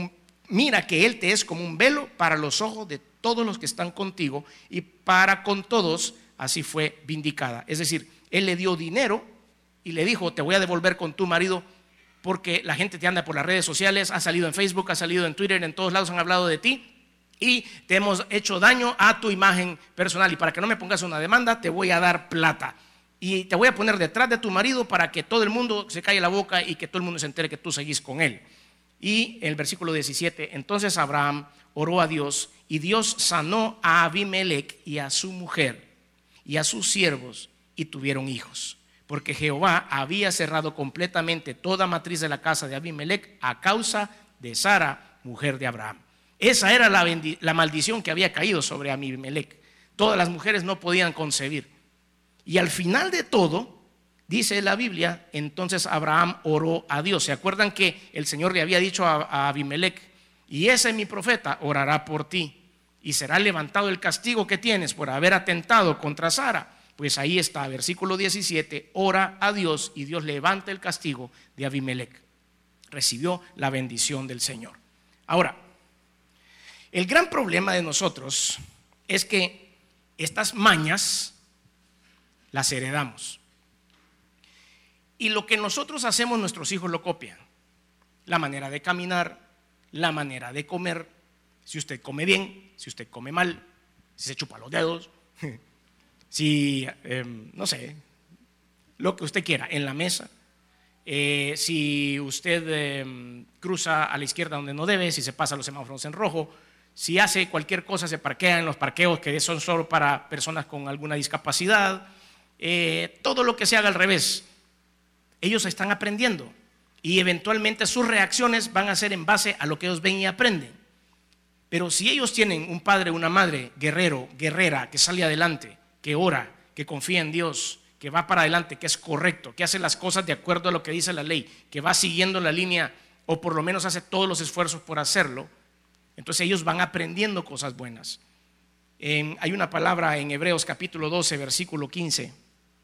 un velo para los ojos de todos los que están contigo, y para con todos así fue vindicada. Es decir, él le dio dinero y le dijo, te voy a devolver con tu marido porque la gente te anda por las redes sociales, ha salido en Facebook, ha salido en Twitter, en todos lados han hablado de ti y te hemos hecho daño a tu imagen personal, y para que no me pongas una demanda te voy a dar plata y te voy a poner detrás de tu marido para que todo el mundo se calle la boca y que todo el mundo se entere que tú seguís con él. Y el versículo 17, entonces Abraham oró a Dios y Dios sanó a Abimelec y a su mujer y a sus siervos y tuvieron hijos, porque Jehová había cerrado completamente toda matriz de la casa de Abimelec a causa de Sara, mujer de Abraham. Esa era la maldición que había caído sobre Abimelec. Todas las mujeres no podían concebir. Y al final de todo, dice la Biblia, entonces Abraham oró a Dios. ¿Se acuerdan que el Señor le había dicho a Abimelec, y ese mi profeta orará por ti y será levantado el castigo que tienes por haber atentado contra Sara? Pues ahí está, versículo 17, ora a Dios y Dios levanta el castigo de Abimelec. Recibió la bendición del Señor. Ahora, el gran problema de nosotros es que estas mañas las heredamos. Y lo que nosotros hacemos, nuestros hijos lo copian. La manera de caminar, la manera de comer, si usted come bien, si usted come mal, si se chupa los dedos, si, no sé, lo que usted quiera, en la mesa, si usted cruza a la izquierda donde no debe, si se pasa los semáforos en rojo, Si hace cualquier cosa, se parquea en los parqueos que son solo para personas con alguna discapacidad. Todo lo que se haga al revés, ellos están aprendiendo y eventualmente sus reacciones van a ser en base a lo que ellos ven y aprenden. Pero si ellos tienen un padre o una madre guerrero, guerrera, que sale adelante, que ora, que confía en Dios, que va para adelante, que es correcto, que hace las cosas de acuerdo a lo que dice la ley, que va siguiendo la línea o por lo menos hace todos los esfuerzos por hacerlo, entonces ellos van aprendiendo cosas buenas. Hay una palabra en Hebreos capítulo 12, versículo 15.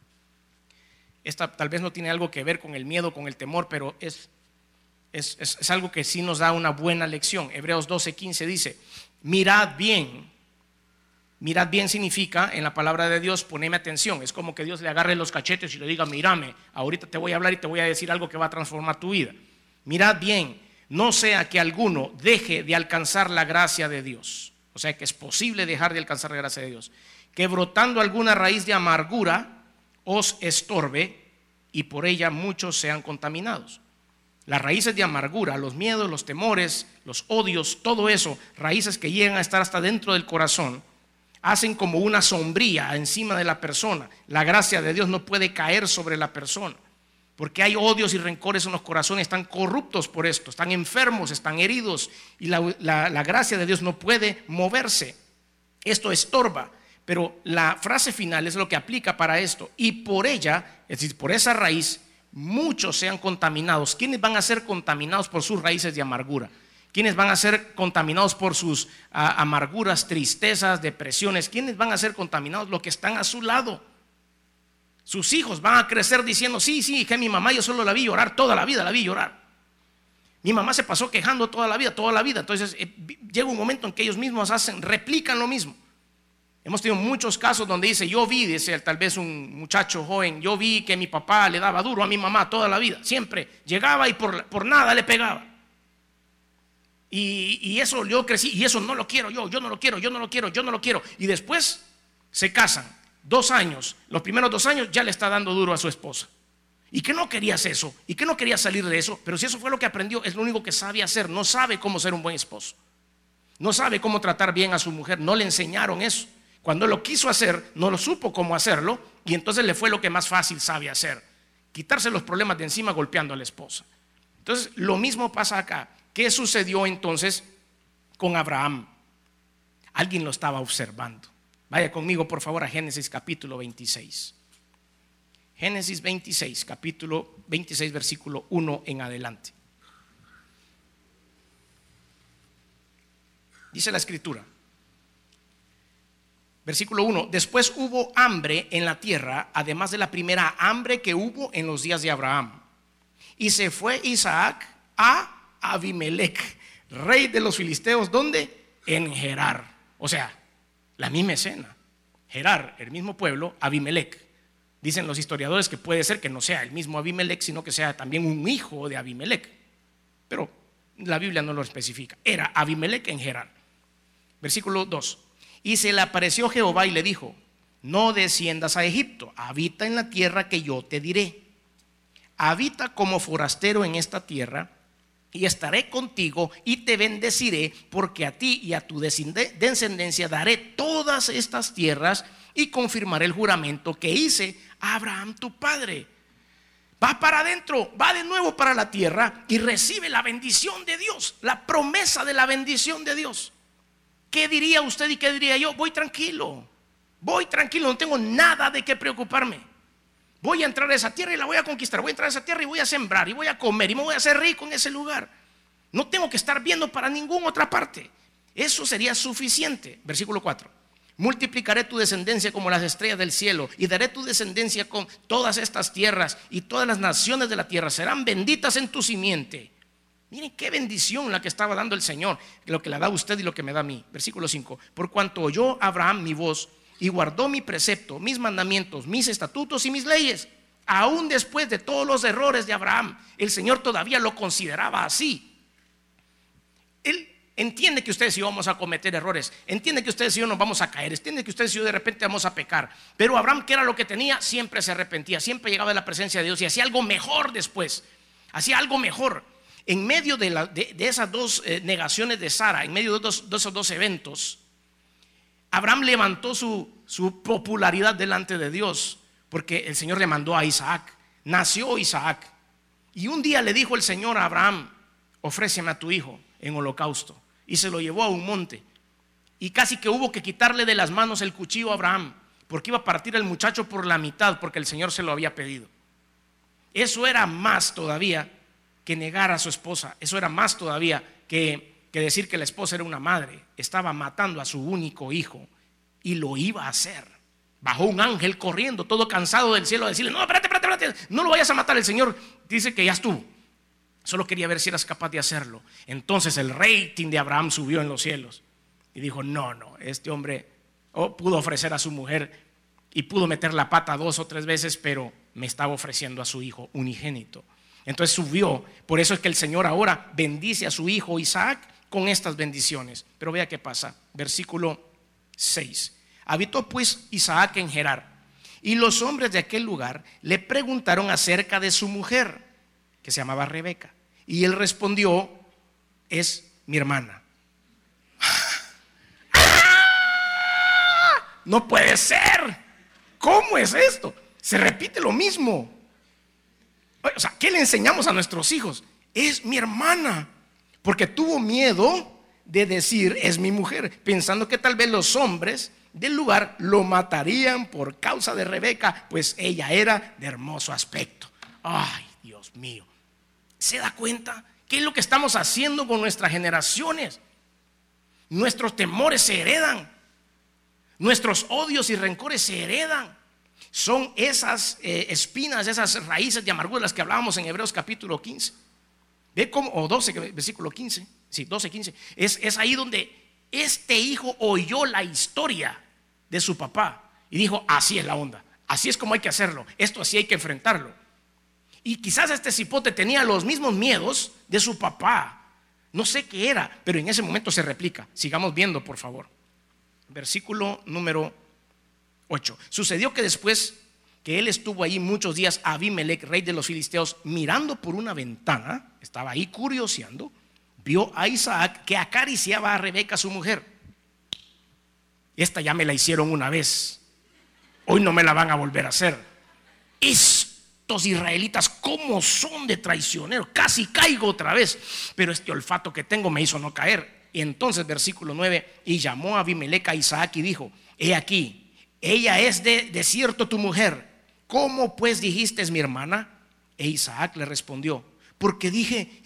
Esta tal vez no tiene algo que ver con el miedo, con el temor, pero es algo que sí nos da una buena lección. Hebreos 12, 15 dice: mirad bien. Mirad bien significa, en la palabra de Dios, poneme atención. Es como que Dios le agarre los cachetes y le diga: mírame, ahorita te voy a hablar y te voy a decir algo que va a transformar tu vida. Mirad bien, no sea que alguno deje de alcanzar la gracia de Dios. O sea que es posible dejar de alcanzar la gracia de Dios. Que brotando alguna raíz de amargura os estorbe y por ella muchos sean contaminados. Las raíces de amargura, los miedos, los temores, los odios, todo eso, raíces que llegan a estar hasta dentro del corazón, hacen como una sombría encima de la persona. La gracia de Dios no puede caer sobre la persona, porque hay odios y rencores en los corazones, están corruptos por esto, están enfermos, están heridos, y la gracia de Dios no puede moverse. Esto estorba, pero la frase final es lo que aplica para esto. Y por ella, es decir, por esa raíz, muchos sean contaminados. ¿Quiénes van a ser contaminados por sus raíces de amargura? ¿Quiénes van a ser contaminados por sus amarguras, tristezas, depresiones? ¿Quiénes van a ser contaminados? Los que están a su lado. Sus hijos van a crecer diciendo: sí, que mi mamá yo solo la vi llorar, toda la vida la vi llorar. Mi mamá se pasó quejando toda la vida. Entonces llega un momento en que ellos mismos replican lo mismo. Hemos tenido muchos casos donde dice tal vez un muchacho joven: yo vi que mi papá le daba duro a mi mamá toda la vida. Siempre llegaba y por nada le pegaba. Y eso yo crecí, y eso no lo quiero yo no lo quiero. Y después se casan, 2 años, los primeros 2 años ya le está dando duro a su esposa. Y que no querías eso, y que no quería salir de eso, pero si eso fue lo que aprendió, es lo único que sabe hacer. No sabe cómo ser un buen esposo, no sabe cómo tratar bien a su mujer, no le enseñaron eso. Cuando lo quiso hacer, no lo supo cómo hacerlo, y entonces le fue lo que más fácil sabe hacer: quitarse los problemas de encima golpeando a la esposa. Entonces lo mismo pasa acá. ¿Qué sucedió entonces con Abraham? Alguien lo estaba observando. Vaya conmigo por favor a Génesis capítulo 26. Génesis 26, capítulo 26, versículo 1 en adelante. Dice la escritura, versículo 1: después hubo hambre en la tierra, además de la primera hambre que hubo en los días de Abraham. Y se fue Isaac a Abimelech, rey de los filisteos. ¿Dónde? En Gerar. O sea, la misma escena. Gerar, el mismo pueblo. Abimelech, dicen los historiadores que puede ser que no sea el mismo Abimelech, sino que sea también un hijo de Abimelech, pero la Biblia no lo especifica. Era Abimelech en Gerar. Versículo 2: y se le apareció Jehová y le dijo: no desciendas a Egipto, habita en la tierra que yo te diré. Habita como forastero en esta tierra, y estaré contigo y te bendeciré, porque a ti y a tu descendencia daré todas estas tierras, y confirmaré el juramento que hice a Abraham tu padre. Va para adentro, va de nuevo para la tierra y recibe la bendición de Dios, la promesa de la bendición de Dios. ¿Qué diría usted y qué diría yo? Voy tranquilo, no tengo nada de qué preocuparme. Voy a entrar a esa tierra y la voy a conquistar. Voy a entrar a esa tierra y voy a sembrar y voy a comer y me voy a hacer rico en ese lugar. No tengo que estar viendo para ninguna otra parte. Eso sería suficiente. Versículo 4: multiplicaré tu descendencia como las estrellas del cielo, y daré tu descendencia con todas estas tierras, y todas las naciones de la tierra serán benditas en tu simiente. Miren qué bendición la que estaba dando el Señor, lo que le da a usted y lo que me da a mí. Versículo 5: por cuanto oyó Abraham mi voz y guardó mi precepto, mis mandamientos, mis estatutos y mis leyes. Aún después de todos los errores de Abraham, el Señor todavía lo consideraba así. Él entiende que ustedes y yo vamos a cometer errores, entiende que ustedes y yo nos vamos a caer, entiende que ustedes y yo de repente vamos a pecar. Pero Abraham, ¿qué era lo que tenía? Siempre se arrepentía, siempre llegaba a la presencia de Dios y hacía algo mejor después. Hacía algo mejor. en medio de esas dos negaciones de Sara, en medio de esos dos eventos, Abraham levantó su popularidad delante de Dios, porque el Señor le mandó a Isaac. Nació Isaac, y un día le dijo el Señor a Abraham: ofréceme a tu hijo en holocausto. Y se lo llevó a un monte, y casi que hubo que quitarle de las manos el cuchillo a Abraham, porque iba a partir el muchacho por la mitad, porque el Señor se lo había pedido. Eso era más todavía que negar a su esposa. Eso era más todavía que decir que la esposa era una madre. Estaba matando a su único hijo, y lo iba a hacer. Bajó un ángel corriendo, todo cansado del cielo, a decirle: no, espérate, no lo vayas a matar. El Señor dice que ya estuvo, solo quería ver si eras capaz de hacerlo. Entonces el rating de Abraham subió en los cielos, y dijo: no, este hombre pudo ofrecer a su mujer y pudo meter la pata 2 o 3 veces, pero me estaba ofreciendo a su hijo unigénito. Entonces subió. Por eso es que el Señor ahora bendice a su hijo Isaac con estas bendiciones. Pero vea qué pasa, versículo 6. Habitó pues Isaac en Gerar, y los hombres de aquel lugar le preguntaron acerca de su mujer, que se llamaba Rebeca, y él respondió: es mi hermana. No puede ser. ¿Cómo es esto? Se repite lo mismo. O sea, ¿qué le enseñamos a nuestros hijos? Es mi hermana, porque tuvo miedo de decir es mi mujer, pensando que tal vez los hombres del lugar lo matarían por causa de Rebeca, pues ella era de hermoso aspecto. Ay, Dios mío. ¿Se da cuenta qué es lo que estamos haciendo con nuestras generaciones? Nuestros temores se heredan, nuestros odios y rencores se heredan. Son esas espinas, esas raíces de amargura, las que hablábamos en Hebreos capítulo 15. Ve cómo, o 12, versículo 15. Sí, 12, 15. Es ahí donde este hijo oyó la historia de su papá y dijo: así es la onda, así es como hay que hacerlo, esto así hay que enfrentarlo. Y quizás este cipote tenía los mismos miedos de su papá. No sé qué era, pero en ese momento se replica. Sigamos viendo, por favor. Versículo número 8. Sucedió que después que él estuvo ahí muchos días, Abimelec, rey de los filisteos, mirando por una ventana, estaba ahí curioseando, vio a Isaac que acariciaba a Rebeca, su mujer. Esta ya me la hicieron una vez, hoy no me la van a volver a hacer. Estos israelitas, ¿cómo son de traicioneros? Casi caigo otra vez, pero este olfato que tengo me hizo no caer. Y entonces, versículo 9, y llamó a Abimelec a Isaac y dijo: he aquí, ella es de cierto tu mujer. ¿Cómo pues dijiste es mi hermana? E Isaac le respondió: porque dije,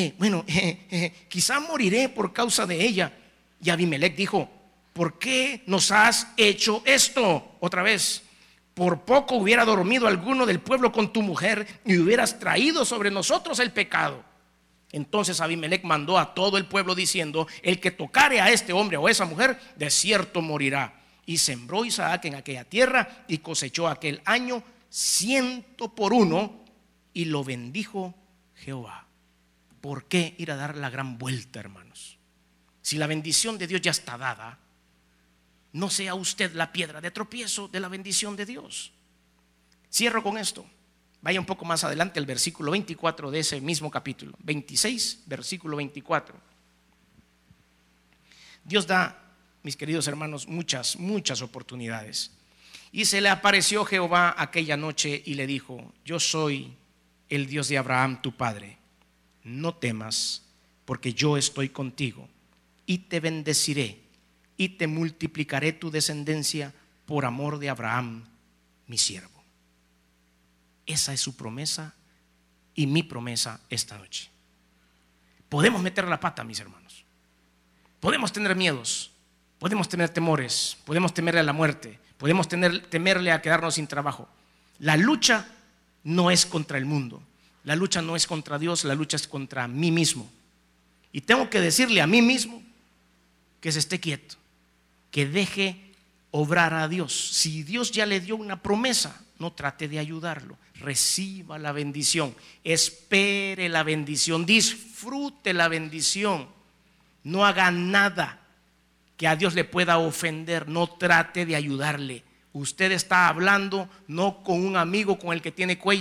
quizá moriré por causa de ella. Y Abimelec dijo: ¿por qué nos has hecho esto? Otra vez: por poco hubiera dormido alguno del pueblo con tu mujer y hubieras traído sobre nosotros el pecado. Entonces Abimelec mandó a todo el pueblo diciendo: el que tocare a este hombre o a esa mujer, de cierto morirá. Y sembró Isaac en aquella tierra y cosechó aquel año 100 por 1, y lo bendijo Jehová. ¿Por qué ir a dar la gran vuelta, hermanos? Si la bendición de Dios ya está dada, no sea usted la piedra de tropiezo de la bendición de Dios. Cierro con esto. Vaya un poco más adelante al versículo 24 de ese mismo capítulo 26, versículo 24. Dios da, mis queridos hermanos, muchas oportunidades. Y se le apareció Jehová aquella noche y le dijo: yo soy el Dios de Abraham tu padre, no temas, porque yo estoy contigo y te bendeciré y te multiplicaré tu descendencia por amor de Abraham mi siervo. Esa es su promesa y mi promesa esta noche. Podemos meter la pata, mis hermanos, podemos tener miedos, podemos tener temores, podemos temerle a la muerte, podemos temerle a quedarnos sin trabajo. La lucha no es contra el mundo, la lucha no es contra Dios, la lucha es contra mí mismo. Y tengo que decirle a mí mismo que se esté quieto, que deje obrar a Dios. Si Dios ya le dio una promesa, no trate de ayudarlo. Reciba la bendición, espere la bendición, disfrute la bendición. No haga nada que a Dios le pueda ofender, no trate de ayudarle. Usted está hablando no con un amigo con el que tiene cuello,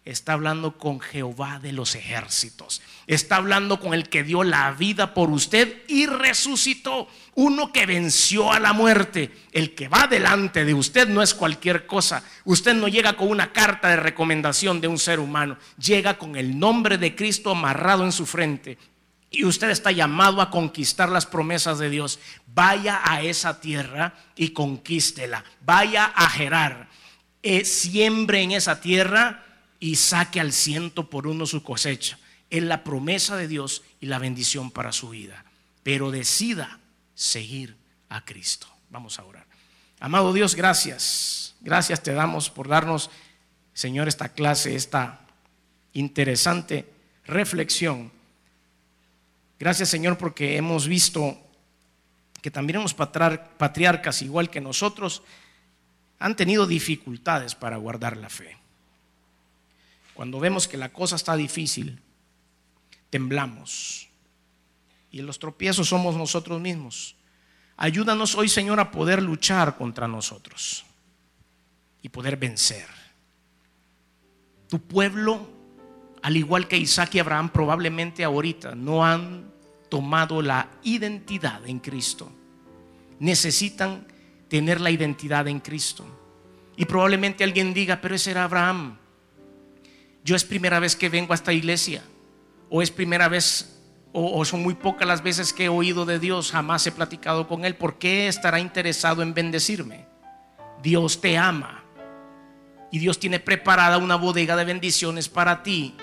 está hablando con Jehová de los ejércitos. Está hablando con el que dio la vida por usted y resucitó. Uno que venció a la muerte. El que va delante de usted no es cualquier cosa. Usted no llega con una carta de recomendación de un ser humano. Llega con el nombre de Cristo amarrado en su frente. Y usted está llamado a conquistar las promesas de Dios. Vaya a esa tierra y conquístela. Vaya a Gerar. Siembre en esa tierra y saque al 100 por 1 su cosecha. Es la promesa de Dios y la bendición para su vida. Pero decida seguir a Cristo. Vamos a orar. Amado Dios, gracias. Gracias te damos por darnos, Señor, esta clase, esta interesante reflexión. Gracias, Señor, porque hemos visto que también los patriarcas, igual que nosotros, han tenido dificultades para guardar la fe. Cuando vemos que la cosa está difícil, temblamos. Y los tropiezos somos nosotros mismos. Ayúdanos hoy, Señor, a poder luchar contra nosotros y poder vencer. Tu pueblo, al igual que Isaac y Abraham, probablemente ahorita no han tomado la identidad en Cristo. Necesitan tener la identidad en Cristo. Y probablemente alguien diga, pero ese era Abraham. Yo es primera vez que vengo a esta iglesia, o es primera vez, o son muy pocas las veces que he oído de Dios, jamás he platicado con Él. ¿Por qué estará interesado en bendecirme? Dios te ama y Dios tiene preparada una bodega de bendiciones para ti.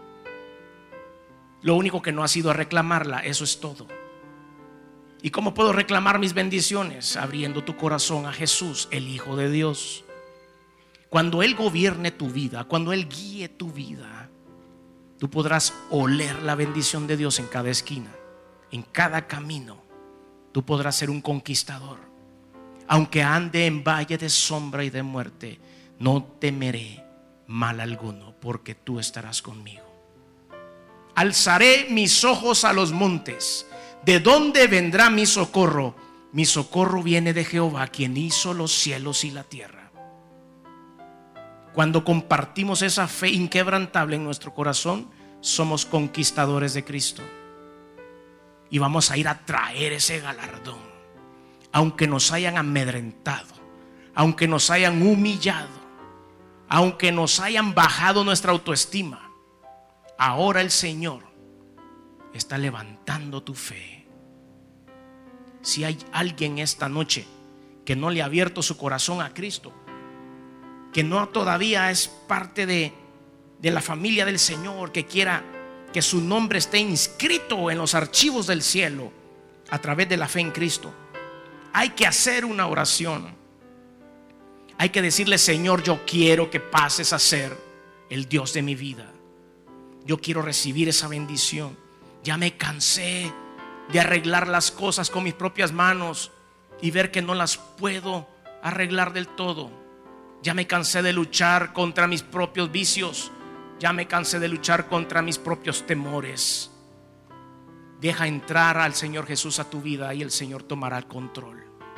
Lo único que no has ido a reclamarla, eso es todo. ¿Y cómo puedo reclamar mis bendiciones? Abriendo tu corazón a Jesús, el Hijo de Dios. Cuando Él gobierne tu vida, cuando Él guíe tu vida, tú podrás oler la bendición de Dios en cada esquina, en cada camino. Tú podrás ser un conquistador. Aunque ande en valle de sombra y de muerte, no temeré mal alguno, porque tú estarás conmigo. Alzaré mis ojos a los montes. ¿De dónde vendrá mi socorro? Mi socorro viene de Jehová, quien hizo los cielos y la tierra. Cuando compartimos esa fe inquebrantable en nuestro corazón, somos conquistadores de Cristo. Y vamos a ir a traer ese galardón. Aunque nos hayan amedrentado, aunque nos hayan humillado, aunque nos hayan bajado nuestra autoestima, ahora el Señor está levantando tu fe. Si hay alguien esta noche que no le ha abierto su corazón a Cristo, que no todavía es parte de la familia del Señor, que quiera que su nombre esté inscrito en los archivos del cielo a través de la fe en Cristo, hay que hacer una oración. Hay que decirle: Señor, yo quiero que pases a ser el Dios de mi vida. Yo quiero recibir esa bendición. Ya me cansé de arreglar las cosas con mis propias manos y ver que no las puedo arreglar del todo. Ya me cansé de luchar contra mis propios vicios. Ya me cansé de luchar contra mis propios temores. Deja entrar al Señor Jesús a tu vida y el Señor tomará el control.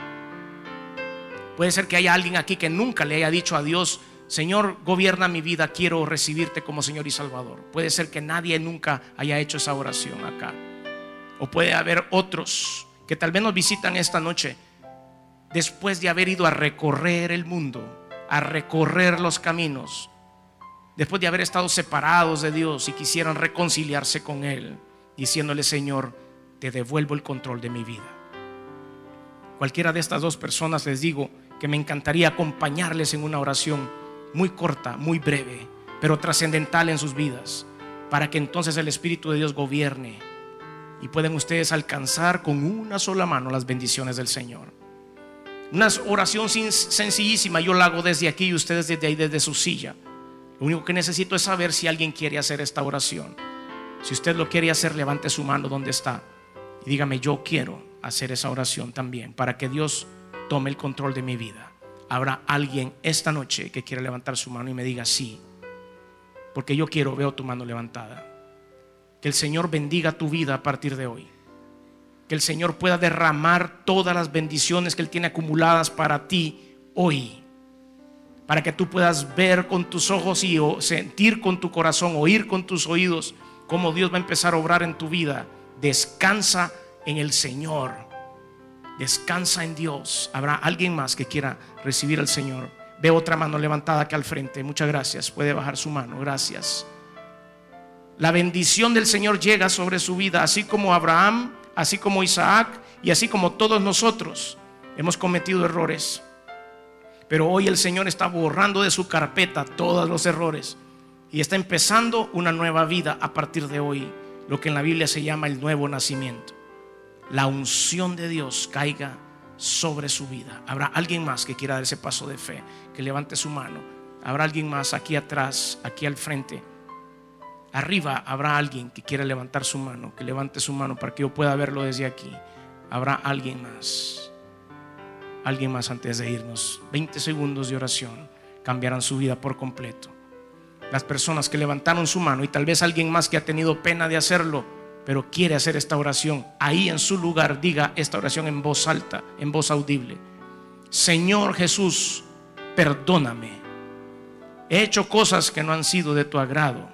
Puede ser que haya alguien aquí que nunca le haya dicho a Dios: Señor, gobierna mi vida, quiero recibirte como Señor y Salvador. Puede ser que nadie nunca haya hecho esa oración acá. O puede haber otros que tal vez nos visitan esta noche después de haber ido a recorrer el mundo, a recorrer los caminos, después de haber estado separados de Dios y quisieran reconciliarse con Él, diciéndole: Señor, te devuelvo el control de mi vida. Cualquiera de estas dos personas, les digo que me encantaría acompañarles en una oración muy corta, muy breve, pero trascendental en sus vidas, para que entonces el Espíritu de Dios gobierne y puedan ustedes alcanzar con una sola mano las bendiciones del Señor. Una oración sencillísima, yo la hago desde aquí y ustedes desde ahí, desde su silla. Lo único que necesito es saber si alguien quiere hacer esta oración. Si usted lo quiere hacer, levante su mano donde está y dígame: yo quiero hacer esa oración también, para que Dios tome el control de mi vida. Habrá alguien esta noche que quiera levantar su mano y me diga: sí, porque yo quiero, veo tu mano levantada. Que el Señor bendiga tu vida a partir de hoy. Que el Señor pueda derramar todas las bendiciones que Él tiene acumuladas para ti hoy. para que tú puedas ver con tus ojos y sentir con tu corazón, oír con tus oídos cómo Dios va a empezar a obrar en tu vida. Descansa en el Señor, descansa en Dios. ¿Habrá alguien más que quiera recibir al Señor? Veo otra mano levantada acá al frente. Muchas gracias. Puede bajar su mano. Gracias. La bendición del Señor llega sobre su vida, así como Abraham, así como Isaac y así como todos nosotros hemos cometido errores. Pero hoy el Señor está borrando de su carpeta todos los errores y está empezando una nueva vida a partir de hoy, lo que en la Biblia se llama el nuevo nacimiento. La unción de Dios caiga sobre su vida. ¿Habrá alguien más que quiera dar ese paso de fe? Que levante su mano. ¿Habrá alguien más aquí atrás, aquí al frente? Arriba habrá alguien que quiera levantar su mano. Que levante su mano para que yo pueda verlo desde aquí. ¿Habrá alguien más? Alguien más antes de irnos. 20 segundos de oración cambiarán su vida por completo. Las personas que levantaron su mano, y tal vez alguien más que ha tenido pena de hacerlo, pero quiere hacer esta oración, ahí en su lugar diga esta oración en voz alta, en voz audible. Señor Jesús, perdóname. He hecho cosas que no han sido de tu agrado,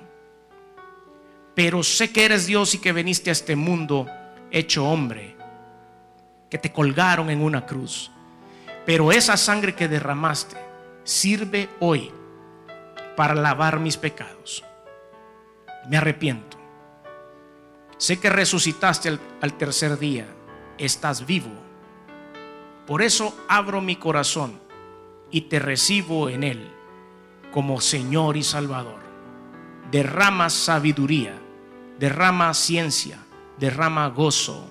pero sé que eres Dios y que viniste a este mundo hecho hombre, que te colgaron en una cruz. Pero esa sangre que derramaste sirve hoy para lavar mis pecados. Me arrepiento. Sé que resucitaste al tercer día. Estás vivo. Por eso abro mi corazón y te recibo en él como Señor y Salvador. Derrama sabiduría, derrama ciencia, derrama gozo.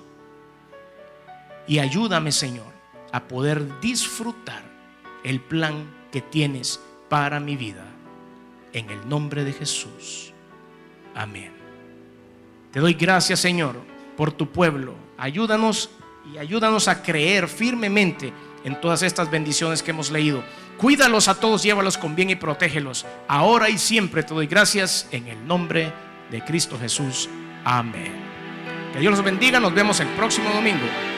Y ayúdame, Señor, a poder disfrutar el plan que tienes para mi vida. En el nombre de Jesús. Amén. Te doy gracias, Señor, por tu pueblo. Ayúdanos y ayúdanos a creer firmemente en todas estas bendiciones que hemos leído. Cuídalos a todos, llévalos con bien y protégelos. Ahora y siempre te doy gracias en el nombre de Cristo Jesús. Amén. Que Dios los bendiga. Nos vemos el próximo domingo.